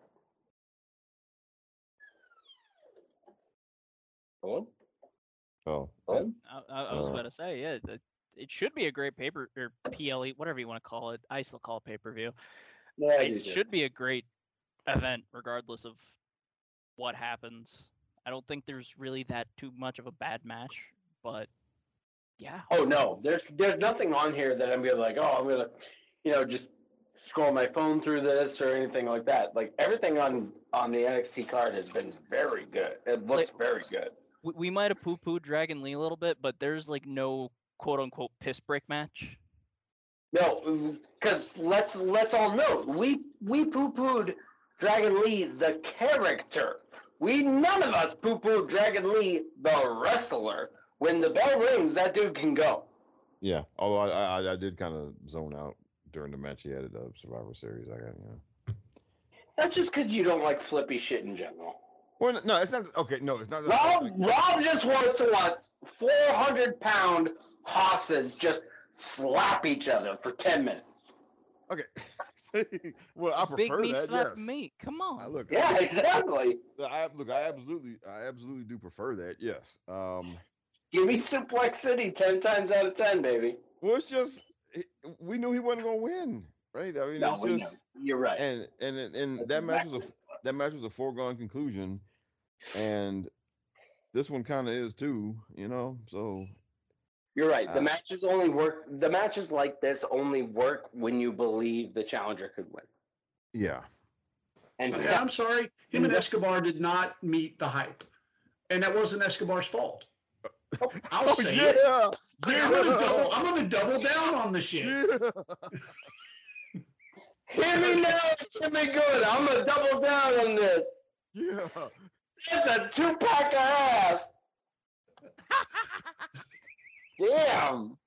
Hello? Oh. Hello? I, I, I was Uh, about to say, yeah, it, it should be a great paper or P L E, whatever you want to call it. I still call it pay per view. Yeah, I do it too. should be a great event, regardless of what happens. I don't think there's really that too much of a bad match, but yeah. Oh no, there's there's nothing on here that I'm gonna like. Oh, I'm gonna, you know, just scroll my phone through this or anything like that. Like everything on on the N X T card has been very good. It looks Like- very good. We, we might have poo-pooed Dragon Lee a little bit, but there's like no quote-unquote piss break match. No, because let's let's all note we we poo pooed Dragon Lee the character. We none of us poo pooed Dragon Lee the wrestler. When the bell rings, that dude can go. yeah, although I, I I did kind of zone out during the match he had at the Survivor Series. I got you know. That's just because you don't like flippy shit in general. Well, no, it's not okay. No, it's not. Rob like, Rob just wants to watch four hundred pound hosses just slap each other for ten minutes. Okay. Well, I Big prefer meat that. slap Yes. meat. Come on. I look. Yeah, I, exactly. I look. I absolutely, I absolutely do prefer that. Yes. Um. Give me Suplex City ten times out of ten, baby. Well, it's just we knew he wasn't going to win, right? I mean, No, it's we know. just You're right. and and and, and That's that match exactly was a what it was. that match was a foregone conclusion, and this one kind of is too, you know. So You're right. The uh, matches only work. The matches like this only work when you believe the challenger could win. yeah, And And I'm sorry, him and and- Escobar did not meet the hype, and that wasn't Escobar's fault. I'll oh say yeah, it. Like, yeah, I'm gonna double. I'm gonna double down on the shit. yeah, Hear me now, hear me good. I'm gonna double down on this. yeah. That's a two pack of ass. Damn.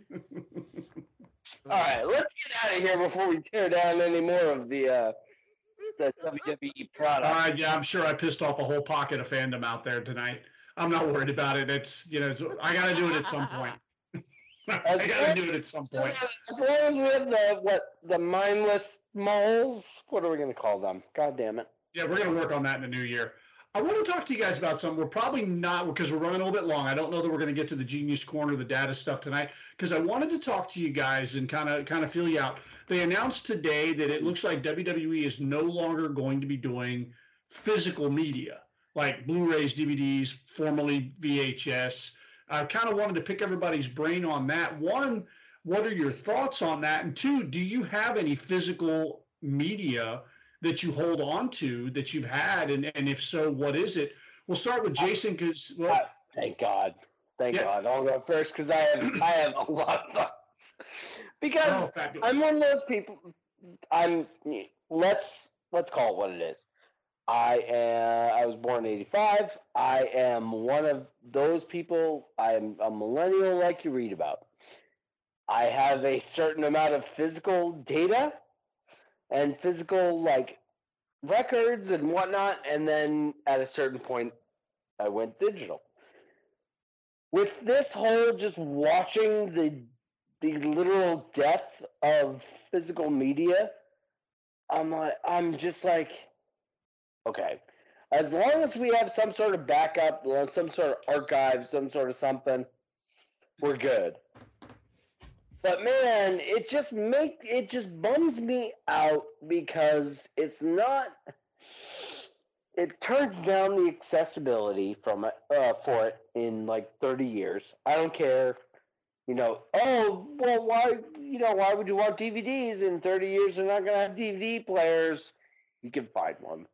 All right, let's get out of here before we tear down any more of the uh, the W W E product. All right, yeah, I'm sure I pissed off a whole pocket of fandom out there tonight. I'm not worried about it. It's you know, it's, I got to do it at some point. I got to do it at some point. As long as we have the what the mindless moles, what are we gonna call them? God damn it! Yeah, we're gonna work on that in the new year. I want to talk to you guys about something. We're probably not because we're running a little bit long. I don't know that we're going to get to the Genius Corner, the data stuff tonight, because I wanted to talk to you guys and kind of kind of feel you out. They announced today that it looks like W W E is no longer going to be doing physical media like Blu-rays, D V Ds, formerly V H S. I kind of wanted to pick everybody's brain on that. One, what are your thoughts on that? And two, do you have any physical media that you hold on to that you've had, and, and if so, what is it? We'll start with Jason because well, Uh, thank God, thank Yeah. God. I'll go first because I have I have a lot of thoughts. Because oh, fabulous. I'm one of those people. I'm let's let's call it what it is. I am. I was born in eighty-five. I am one of those people. I'm a millennial, like you read about. I have a certain amount of physical data and physical like records and whatnot, and then at a certain point, I went digital. With this whole just watching the the literal death of physical media, I'm like, I'm just like, okay, as long as we have some sort of backup, some sort of archive, some sort of something, we're good. But man, it just make it just bums me out because it's not. It turns down the accessibility from it uh, for it in like thirty years. I don't care. You know, oh well, why you know why would you want D V Ds in thirty years? They're not gonna have D V D players. You can find one,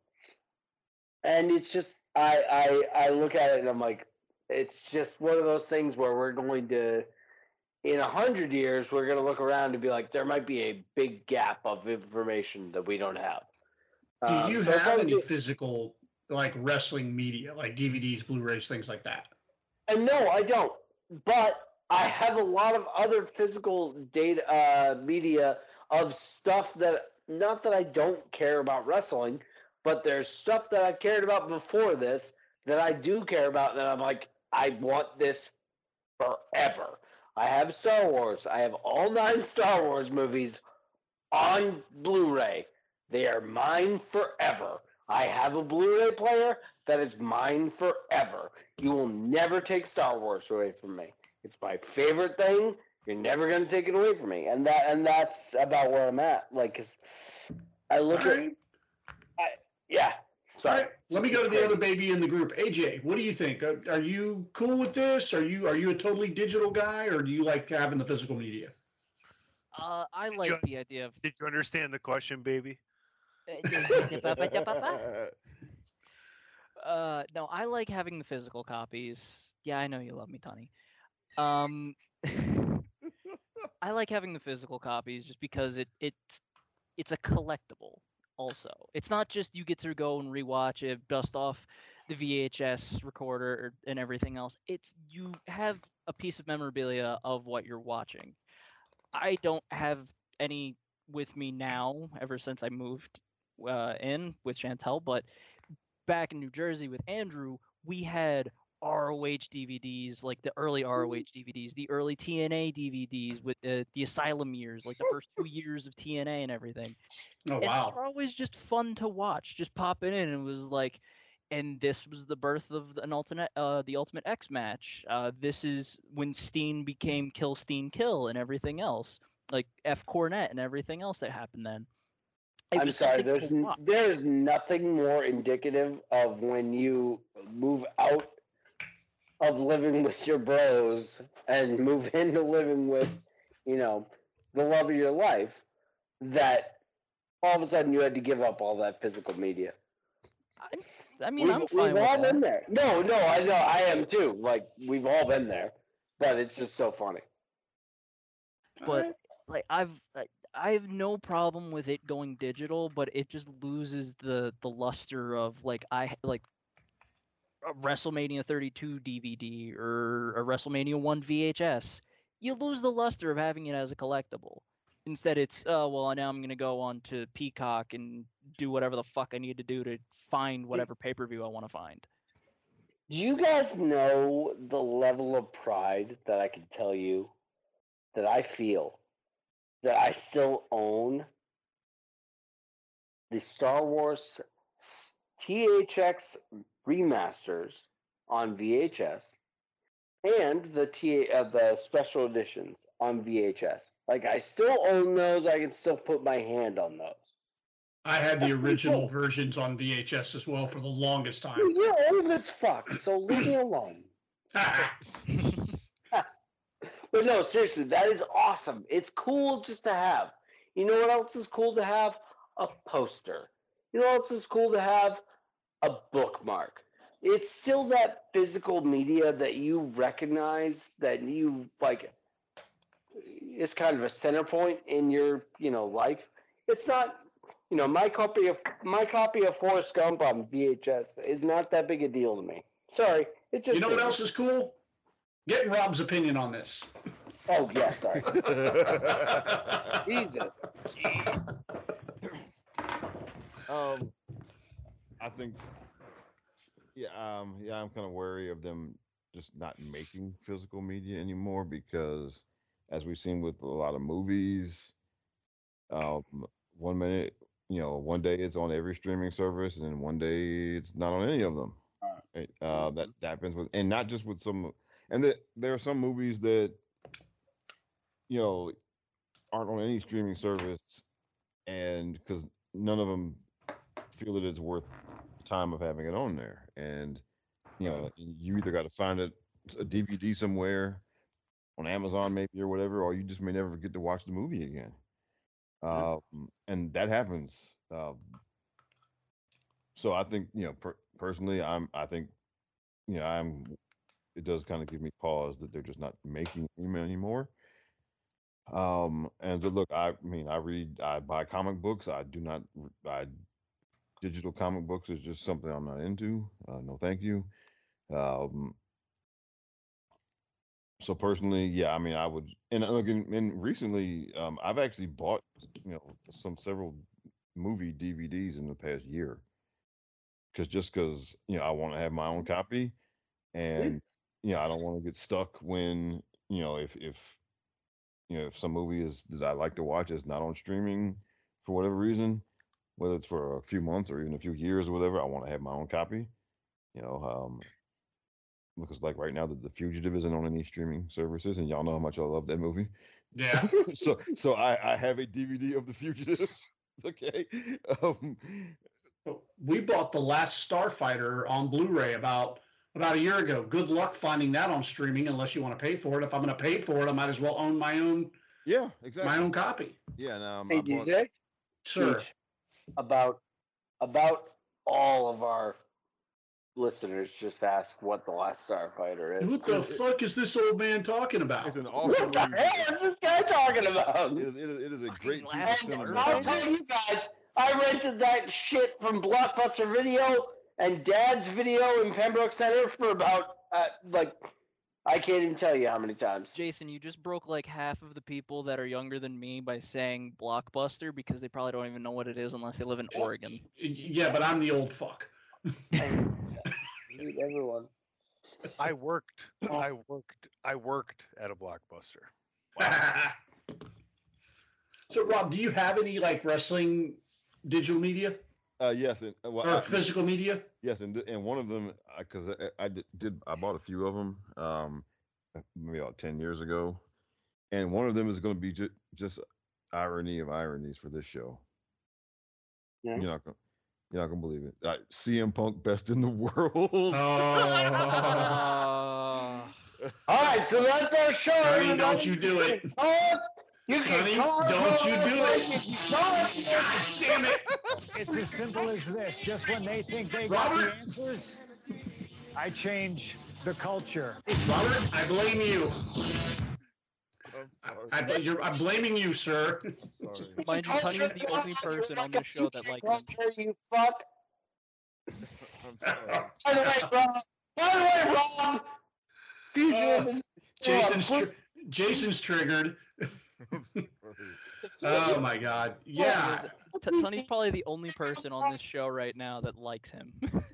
and it's just I I I look at it and I'm like, it's just one of those things where we're going to. In a hundred years, we're going to look around and be like, there might be a big gap of information that we don't have. Do Um, you so it's have any always- physical like wrestling media, like D V Ds, Blu-rays, things like that? And no, I don't. But I have a lot of other physical data uh, media of stuff that, not that I don't care about wrestling, but there's stuff that I cared about before this that I do care about that I'm like, I want this forever. I have Star Wars. I have all nine Star Wars movies on Blu-ray. They are mine forever. I have a Blu-ray player that is mine forever. You will never take Star Wars away from me. It's my favorite thing. You're never going to take it away from me. And that and that's about where I'm at. Like, 'cause I look All at right. I, yeah. All Sorry. right, let me go to the other baby in the group. A J, what do you think? Are, are you cool with this? Are you are you a totally digital guy, or do you like having the physical media? Uh, I you like un- the idea of. Did you understand the question, baby? Uh, no, I like having the physical copies. Yeah, I know you love me, Tony. Um, I like having the physical copies just because it it's it's a collectible. Also, it's not just you get to go and rewatch it, dust off the V H S recorder and everything else. It's you have a piece of memorabilia of what you're watching. I don't have any with me now ever since I moved uh, in with Chantel, but back in New Jersey with Andrew, we had R O H D V Ds, like the early R O H D V Ds, the early T N A D V Ds with uh, the Asylum years, like the first two years of T N A and everything. Oh And wow! they're always just fun to watch. Just popping in, and it was like, and this was the birth of an alternate, uh, the Ultimate X match. Uh, this is when Steen became Kill Steen Kill and everything else. like F Cornet and everything else that happened then. It I'm was sorry. something There's to n- watch. there's nothing more indicative of when you move out of living with your bros and move into living with, you know, the love of your life, that all of a sudden you had to give up all that physical media. I, I mean, we've, I'm we've fine with all that. been there. No, no, I know, I am too. Like we've all been there, but it's just so funny. But like I've I, I have no problem with it going digital, but it just loses the the luster of like I like a WrestleMania thirty-two D V D or a WrestleMania one V H S. You lose the luster of having it as a collectible. Instead, it's oh well, now I'm gonna go on to Peacock and do whatever the fuck I need to do to find whatever pay per view I want to find. Do you guys know the level of pride that I can tell you that I feel that I still own the Star Wars T H X remasters on V H S and the T uh, the special editions on V H S? Like I still own those. I can still put my hand on those. I had the That's pretty original cool. versions on V H S as well for the longest time. Dude, you're old as fuck, so leave me alone. But no, seriously, that is awesome. It's cool just to have. You know what else is cool to have? A poster. You know what else is cool to have? A bookmark. It's still that physical media that you recognize, that you like. It's kind of a center point in your, you know, life. It's not, you know, my copy of my copy of Forrest Gump on V H S is not that big a deal to me. Sorry, it just. You know what isn't. else is cool? Getting Rob's opinion on this. Oh yeah, sorry. Jesus. Um, I think, yeah, um, yeah, I'm kind of wary of them just not making physical media anymore because, as we've seen with a lot of movies, um, one minute, you know, one day it's on every streaming service, and then one day it's not on any of them. Right? Uh, that that happens with, and not just with some, and that there are some movies that, you know, aren't on any streaming service, and because none of them feel that it's worth the time of having it on there, and you know, you either got to find it a D V D somewhere on Amazon maybe or whatever, or you just may never get to watch the movie again. Um, and that happens. Um, so I think you know, per- personally, I'm I think you know I'm. It does kind of give me pause that they're just not making them anymore. Um, and but look, I mean, I read, I buy comic books. I do not, r- I digital comic books is just something I'm not into. Uh, no, thank you. Um, so personally, yeah, I mean, I would, and uh, look, and, and recently, um, I've actually bought, you know, some several movie D V Ds in the past year, because just because you know I want to have my own copy, and you know I don't want to get stuck when you know if if you know if some movie is that I like to watch is not on streaming for whatever reason, whether it's for a few months or even a few years or whatever, I want to have my own copy. You know, um, because like right now, the, the Fugitive isn't on any streaming services, and y'all know how much I love that movie. Yeah. so so I I have a D V D of the Fugitive. Okay. Um, We bought the last Starfighter on Blu-ray about about a year ago. Good luck finding that on streaming unless you want to pay for it. If I'm going to pay for it, I might as well own my own. Yeah, exactly. My own copy. Yeah, and um, Hey, I bought. D J? Sir. Speech about about all of our listeners just ask what the last Starfighter is. What the fuck is this old man talking about? It's an awesome What the movie. hell is this guy talking about? It is, it is, it is a great piece of last And cinema. I'll tell you guys, I rented that shit from Blockbuster Video and Dad's Video in Pembroke Center for about uh, like I can't even tell you how many times. Jason, you just broke like half of the people that are younger than me by saying Blockbuster because they probably don't even know what it is unless they live in Oregon. Yeah, but I'm the old fuck. Dude, everyone. I worked. I worked. I worked at a Blockbuster. So, Rob, do you have any like wrestling digital media Uh, yes, and uh, well, or I- physical media? Yes, and th- and one of them, because I, I, did, did I bought a few of them, um, maybe about ten years ago, and one of them is going to be just just irony of ironies for this show. Yeah. You're not gonna, you're not gonna believe it. Uh, C M Punk best in the world. Oh. All right, so that's our show. Honey, everybody. don't you do it. You can You can Honey, call us don't you whatever do like it. you call it. God damn it. It's as simple as this. Just when they think they got the answers, I change the culture. Robert, I blame you. I, I, you're, I'm blaming you, sir. Mind you, Tony is the only person on this show that likes him. Culture, you fuck. I'm sorry. By the way, Rob. By the way, Rob. Fugitive is Jason's tr- Jason's triggered. Oh my God! Yeah, T- Tony's probably the only person on this show right now that likes him.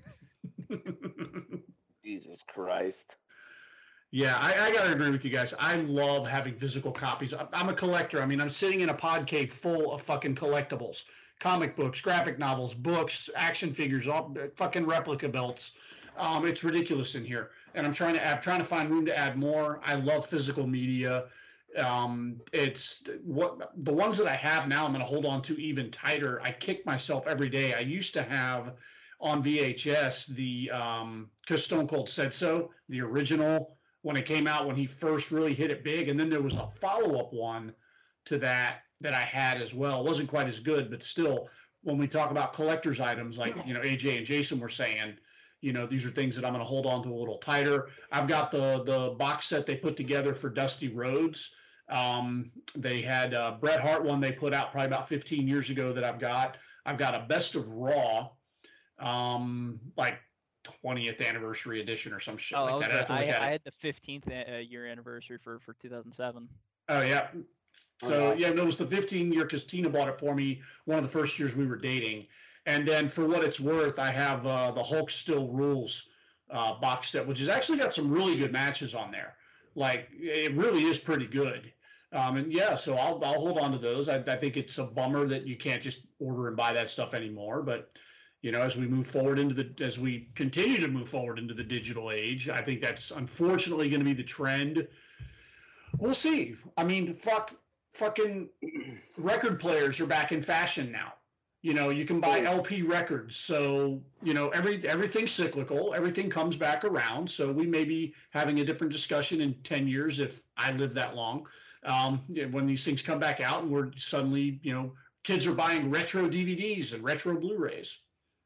Jesus Christ. Yeah, I, I gotta agree with you guys. I love having physical copies. I- I'm a collector. I mean, I'm sitting in a pod cave full of fucking collectibles, comic books, graphic novels, books, action figures, all fucking replica belts. Um, it's ridiculous in here, and I'm trying to add, trying to find room to add more. I love physical media. Um, it's what the ones that I have now, I'm going to hold on to even tighter. I kick myself every day. I used to have on V H S the, um, cause Stone Cold Said So, the original when it came out, when he first really hit it big. And then there was a follow-up one to that, that I had as well. It wasn't quite as good, but still, when we talk about collector's items, like, you know, A J and Jason were saying, you know, these are things that I'm going to hold on to a little tighter. I've got the, the box set they put together for Dusty Rhodes. Um, they had a Bret Hart one they put out probably about fifteen years ago that I've got. I've got a Best of Raw, um, like twentieth anniversary edition or some shit Oh, like that. I, have to I, look at I it. had the fifteenth uh, year anniversary for, for two thousand seven. Oh yeah. So yeah, no, it was the fifteen year because Tina bought it for me one of the first years we were dating. And then for what it's worth, I have uh, the Hulk Still Rules uh, box set, which has actually got some really good matches on there. Like it really is pretty good. Um, and yeah, so I'll I'll hold on to those. I, I think it's a bummer that you can't just order and buy that stuff anymore. But you know, as we move forward into the as we continue to move forward into the digital age, I think that's unfortunately going to be the trend. We'll see. I mean, fuck, fucking record players are back in fashion now. You know, you can buy L P records. So, you know, every everything's cyclical. Everything comes back around. So we may be having a different discussion in ten years if I live that long. Um, when these things come back out and we're suddenly, you know, kids are buying retro D V Ds and retro Blu-rays.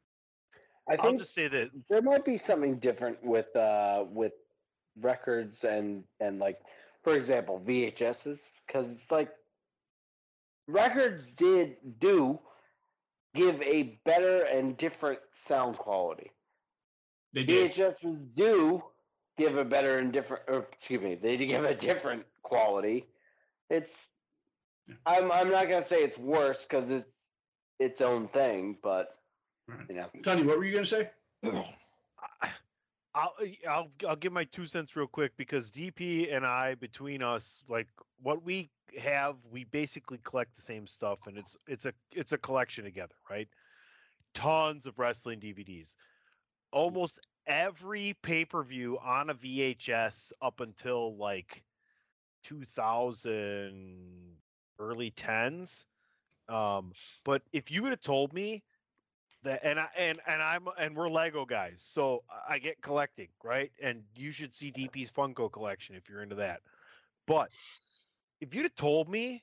I think I'll just say that there might be something different with uh with records and and like, for example, V H Ss, because it's like records did do give a better and different sound quality. They did. V H Ss do give a better and different, or excuse me, they give a different quality. It's, I'm I'm not gonna say it's worse because it's its own thing, but you know. Tony, what were you gonna say? I'll, I'll I'll give my two cents real quick because D P and I, between us, like what we have, we basically collect the same stuff, and it's it's a it's a collection together, right? Tons of wrestling D V Ds. Almost every pay-per-view on a V H S up until like two thousand, early tens. Um, but if you would have told me that, and I and and I'm and we're Lego guys, so I get collecting, right? And you should see D P's Funko collection if you're into that. But if you'd have told me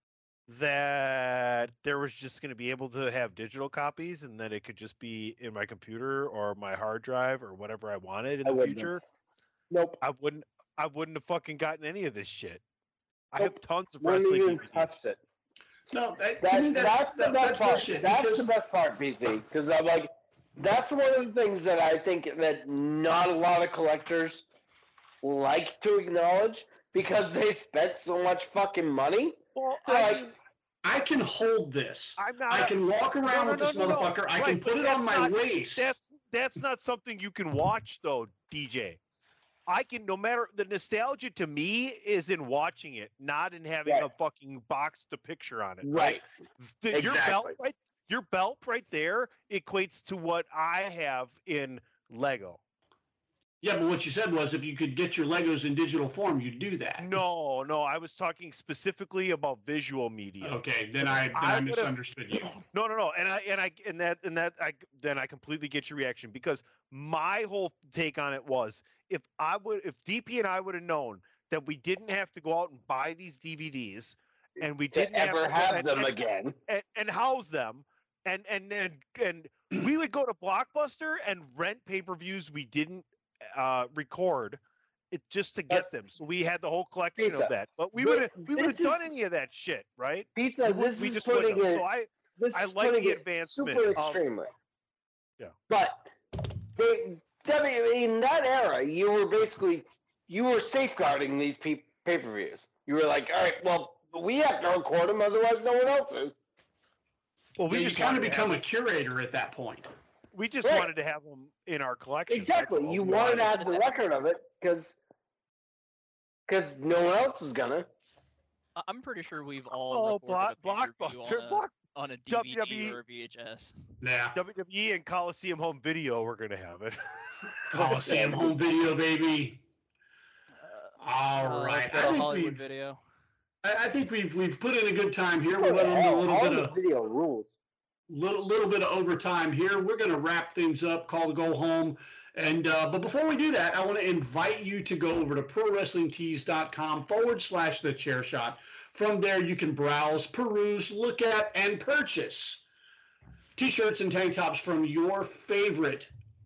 that there was just going to be able to have digital copies and that it could just be in my computer or my hard drive or whatever I wanted in I the wouldn't future, have. Nope. I wouldn't. I wouldn't have fucking gotten any of this shit. I Nope. have tons of Wouldn't wrestling even D V Ds. touched it. No, that, That, to me, that's, that's, the that, best that's part. bullshit. That's because- the best part, B C. Because I'm like, that's one of the things that I think that not a lot of collectors like to acknowledge because they spent so much fucking money. Well, They're I like, mean, I can hold this. I'm not. I can walk No, around no, with no, this no, no. motherfucker. I Right, can but put it that's on my not- waist. That's that's not something you can watch though, D J. I can, no matter the nostalgia to me is in watching it, not in having Right. a fucking box to picture on it. right. The- Your belt Exactly. right, your belt right there equates to what I have in Lego. Yeah, but what you said was if you could get your Legos in digital form, you'd do that. No, no, I was talking specifically about visual media. Okay, then I then I, I misunderstood you. No, no, no, and I and I and that and that I then I completely get your reaction because my whole take on it was if I would if D P and I would have known that we didn't have to go out and buy these D V Ds and we didn't to ever have, to, have and, them and, again and, and house them. And and and and we would go to Blockbuster and rent pay-per-views we didn't uh, record, it just to get them. So we had the whole collection Pizza. of that. But we This- would have we would have this done is- any of that shit, right? Pizza, We, would- this we is just putting wouldn't have. it. So I This I is like putting the it advancement. super of- extremely. Yeah. But they, they, in that era, you were basically you were safeguarding these pe- pay-per-views. You were like, all right, well, we have to record them, otherwise no one else is. Well, we Yeah, you just kind of wanted to become have a curator at that point. We just Right. wanted to have them in our collection. Exactly. You wanted to have the record of it because because no one else is gonna. I- I'm pretty sure we've all Oh, recorded block, a pay-per-view blockbuster, on a, block, on a D V D W W E or a V H S. Yeah. W W E and Coliseum Home Video, we're gonna have it. Coliseum home video, baby. All Uh, right. go I to think Hollywood we've Video. I, I think we've we've put in a good time here. We Oh, went on a hell, little all bit the of video rules. little little bit of overtime here. We're going to wrap things up, call to go home. And uh, but before we do that, I want to invite you to go over to prowrestlingtees.com forward slash the chair shot. From there, you can browse, peruse, look at, and purchase t-shirts and tank tops from your favorite.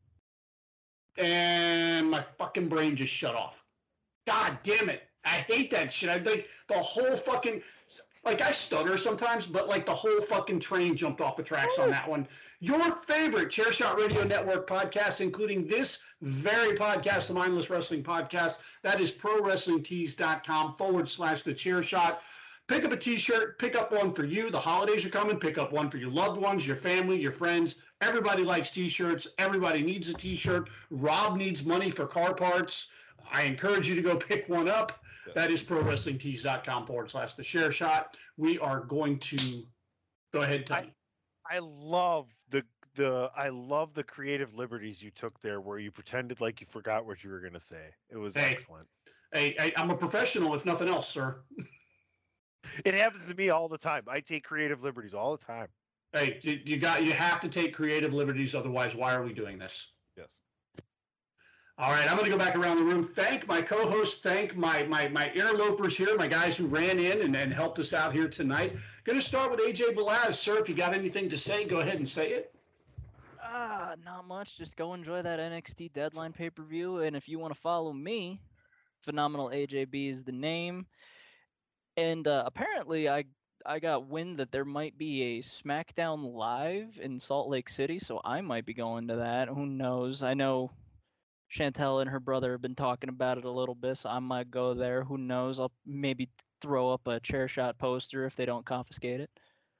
And my fucking brain just shut off. God damn it. I hate that shit. I think the whole fucking, like I stutter sometimes, but like the whole fucking train jumped off the tracks on that one. Your favorite Chairshot Radio Network podcast, including this very podcast, the Mindless Wrestling Podcast, that is prowrestlingtees.com forward slash the chair shot. Pick up a t-shirt, pick up one for you. The holidays are coming. Pick up one for your loved ones, your family, your friends. Everybody likes t-shirts. Everybody needs a t-shirt. Rob needs money for car parts. I encourage you to go pick one up. That is prowrestlingtees.com forward slash the share shot. We are going to go ahead, Tony. I love the the I love the creative liberties you took there, where you pretended like you forgot what you were going to say. It was Hey. excellent. Hey, hey, I'm a professional, if nothing else, sir. It happens to me all the time. I take creative liberties all the time. Hey, you, you got you have to take creative liberties, otherwise, why are we doing this? Yes. All right, I'm going to go back around the room. Thank my co-host. Thank my my my interlopers here, my guys who ran in and, and helped us out here tonight. Going to start with A J Balaz, sir. If you got anything to say, go ahead and say it. Ah, not much. Just go enjoy that N X T Deadline pay-per-view, and if you want to follow me, Phenomenal A J B is the name. And uh, apparently, I I got wind that there might be a SmackDown Live in Salt Lake City, so I might be going to that. Who knows? I know Chantel and her brother have been talking about it a little bit, so I might go there. Who knows? I'll maybe throw up a chair shot poster if they don't confiscate it.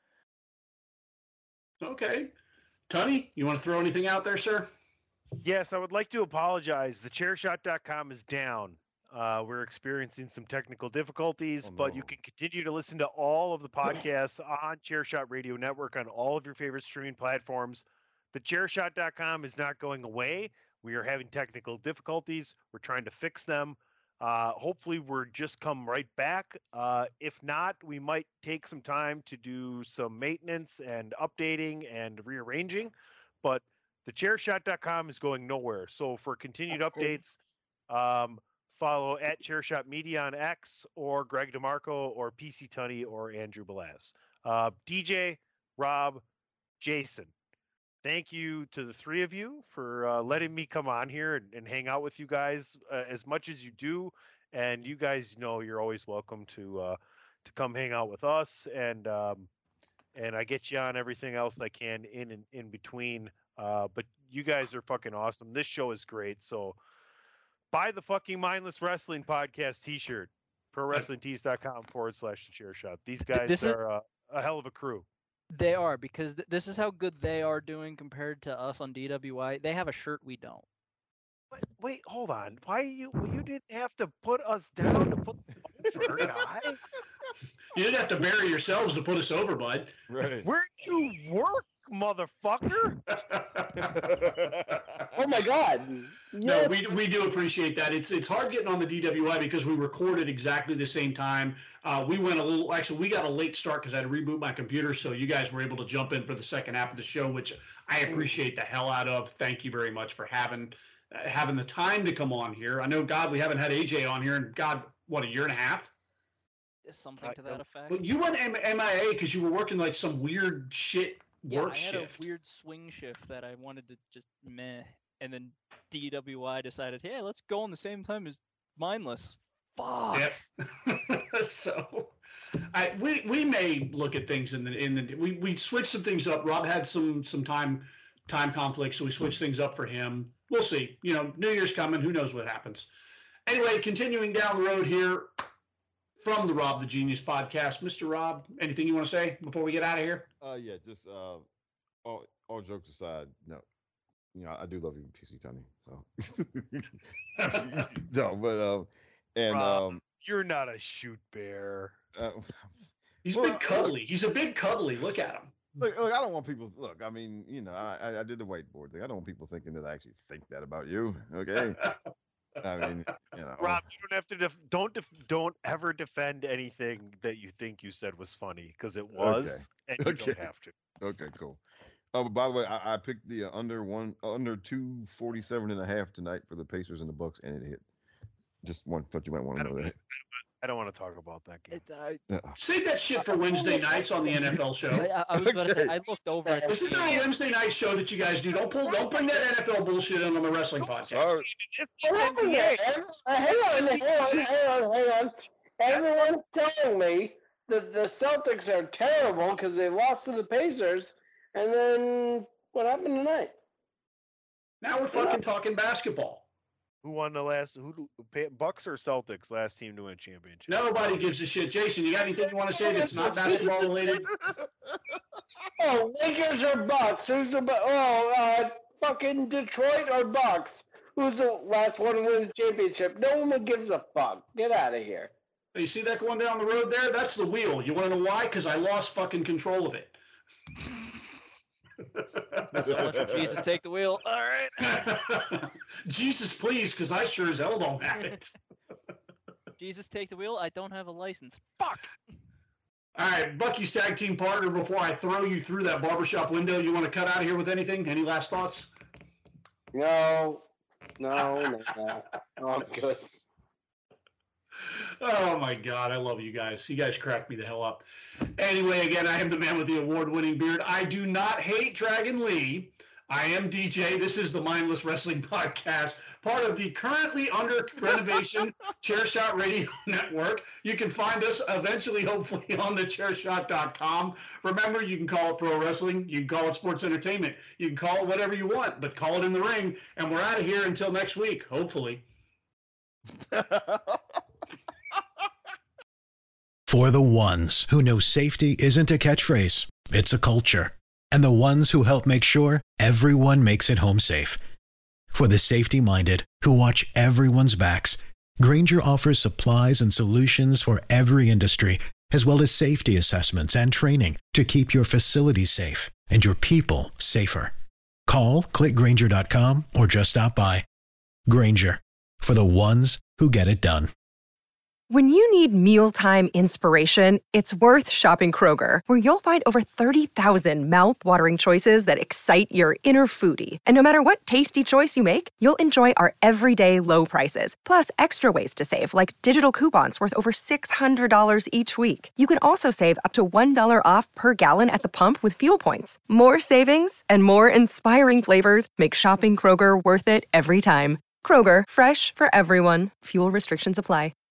Okay. Tony, you want to throw anything out there, sir? Yes, I would like to apologize. The chairshot dot com is down. Uh, we're experiencing some technical difficulties, Oh, but you no. can continue to listen to all of the podcasts on Chairshot Radio Network on all of your favorite streaming platforms. The chairshot dot com is not going away. We are having technical difficulties. We're trying to fix them. Uh, hopefully, we're just come right back. Uh, if not, we might take some time to do some maintenance and updating and rearranging. But the chairshot dot com is going nowhere. So for continued updates, um, follow at Chairshot Media on X or Greg DeMarco or P C Tunney or Andrew Belaz. Uh, D J, Rob, Jason, thank you to the three of you for uh, letting me come on here and, and hang out with you guys uh, as much as you do. And you guys know you're always welcome to uh, to come hang out with us. And um, and I get you on everything else I can in and in between. Uh, but you guys are fucking awesome. This show is great. So buy the fucking Mindless Wrestling Podcast t-shirt. ProWrestlingTees.com forward slash the chair shot. These guys this is- are uh, a hell of a crew. They are, because th- this is how good they are doing compared to us on D W I. They have a shirt we don't. Wait, wait, hold on. Why you well, you didn't have to put us down to put over, guy? You didn't have to bury yourselves to put us over, bud. Right. Where do you work, motherfucker. Oh my God. No, we, we do appreciate that. It's it's hard getting on the D W I because we recorded exactly the same time. Uh, we went a little, actually, we got a late start because I had to reboot my computer. So you guys were able to jump in for the second half of the show, which I appreciate the hell out of. Thank you very much for having uh, having the time to come on here. I know, God, we haven't had A J on here in, God, what, a year and a half? Something to that effect. Well, you went M- MIA because you were working like some weird shit Yeah, work I had shift. a weird swing shift that I wanted to just meh, and then D W I decided, hey, let's go on the same time as Mindless. Fuck. Yep. So, I we we may look at things in the in the we we switched some things up. Rob had some some time time conflict, so we switched things up for him. We'll see. You know, New Year's coming. Who knows what happens? Anyway, continuing down the road here from the Rob the Genius podcast, Mister Rob, anything you want to say before we get out of here? Uh, yeah, just uh, all all jokes aside, no, you know, I do love you, P C Tony. So no, but um, and Rob, um, you're not a shoot bear. Uh, He's well, big cuddly. He's a big cuddly. Look at him. Look, look, I don't want people. Look, I mean, you know, I, I- I did the whiteboard thing. I don't want people thinking that I actually think that about you. Okay. I mean, you know, Rob, you don't have to. Def- don't def- don't ever defend anything that you think you said was funny because it was, Okay. and you Okay. don't have to. Okay, cool. Oh, but by the way, I, I picked the uh, under one, under two forty seven and a half tonight for the Pacers and the Bucks, and it hit. Just one thought you might want to know that. I don't want to talk about that game. It, I, Yeah. Save that shit for Wednesday nights on the N F L show. I, I was about to say, Okay. I looked over at Isn't there a Wednesday night show that you guys do? Don't pull, don't bring that N F L bullshit in on the wrestling podcast. Sorry. Hang on, hang on, hang on, hang on, hang on. Everyone's telling me that the Celtics are terrible because they lost to the Pacers, and then what happened tonight? Now we're fucking talking basketball. Who won the last? Who do- Pa- Bucks or Celtics last team to win championship? Nobody gives a shit. Jason, you got anything you want to say that's not basketball related? Oh, Lakers or Bucks? Who's the bu- oh, uh, fucking Detroit or Bucks? Who's the last one to win the championship? No one gives a fuck. Get out of here. You see that going down the road there? That's the wheel. You want to know why? Because I lost fucking control of it. so much for Jesus take the wheel. All right. Jesus, please, because I sure as hell don't have it. Jesus take the wheel. I don't have a license. Fuck. All right, Bucky's tag team partner, before I throw you through that barbershop window, you want to cut out of here with anything? Any last thoughts? No, no, no, no. Oh, I'm good. Oh my God, I love you guys. You guys crack me the hell up. Anyway, again, I am the man with the award-winning beard. I do not hate Dragon Lee. I am D J. This is the Mindless Wrestling Podcast, part of the currently under renovation Chairshot Radio Network. You can find us eventually, hopefully, on the chairshot dot com. Remember, you can call it pro wrestling. You can call it sports entertainment. You can call it whatever you want, but call it in the ring. And we're out of here until next week, hopefully. For the ones who know safety isn't a catchphrase, it's a culture. And the ones who help make sure everyone makes it home safe. For the safety-minded who watch everyone's backs, Grainger offers supplies and solutions for every industry, as well as safety assessments and training to keep your facilities safe and your people safer. Call, click Grainger dot com, or just stop by. Grainger, for the ones who get it done. When you need mealtime inspiration, it's worth shopping Kroger, where you'll find over thirty thousand mouth-watering choices that excite your inner foodie. And no matter what tasty choice you make, you'll enjoy our everyday low prices, plus extra ways to save, like digital coupons worth over six hundred dollars each week. You can also save up to one dollar off per gallon at the pump with fuel points. More savings and more inspiring flavors make shopping Kroger worth it every time. Kroger, fresh for everyone. Fuel restrictions apply.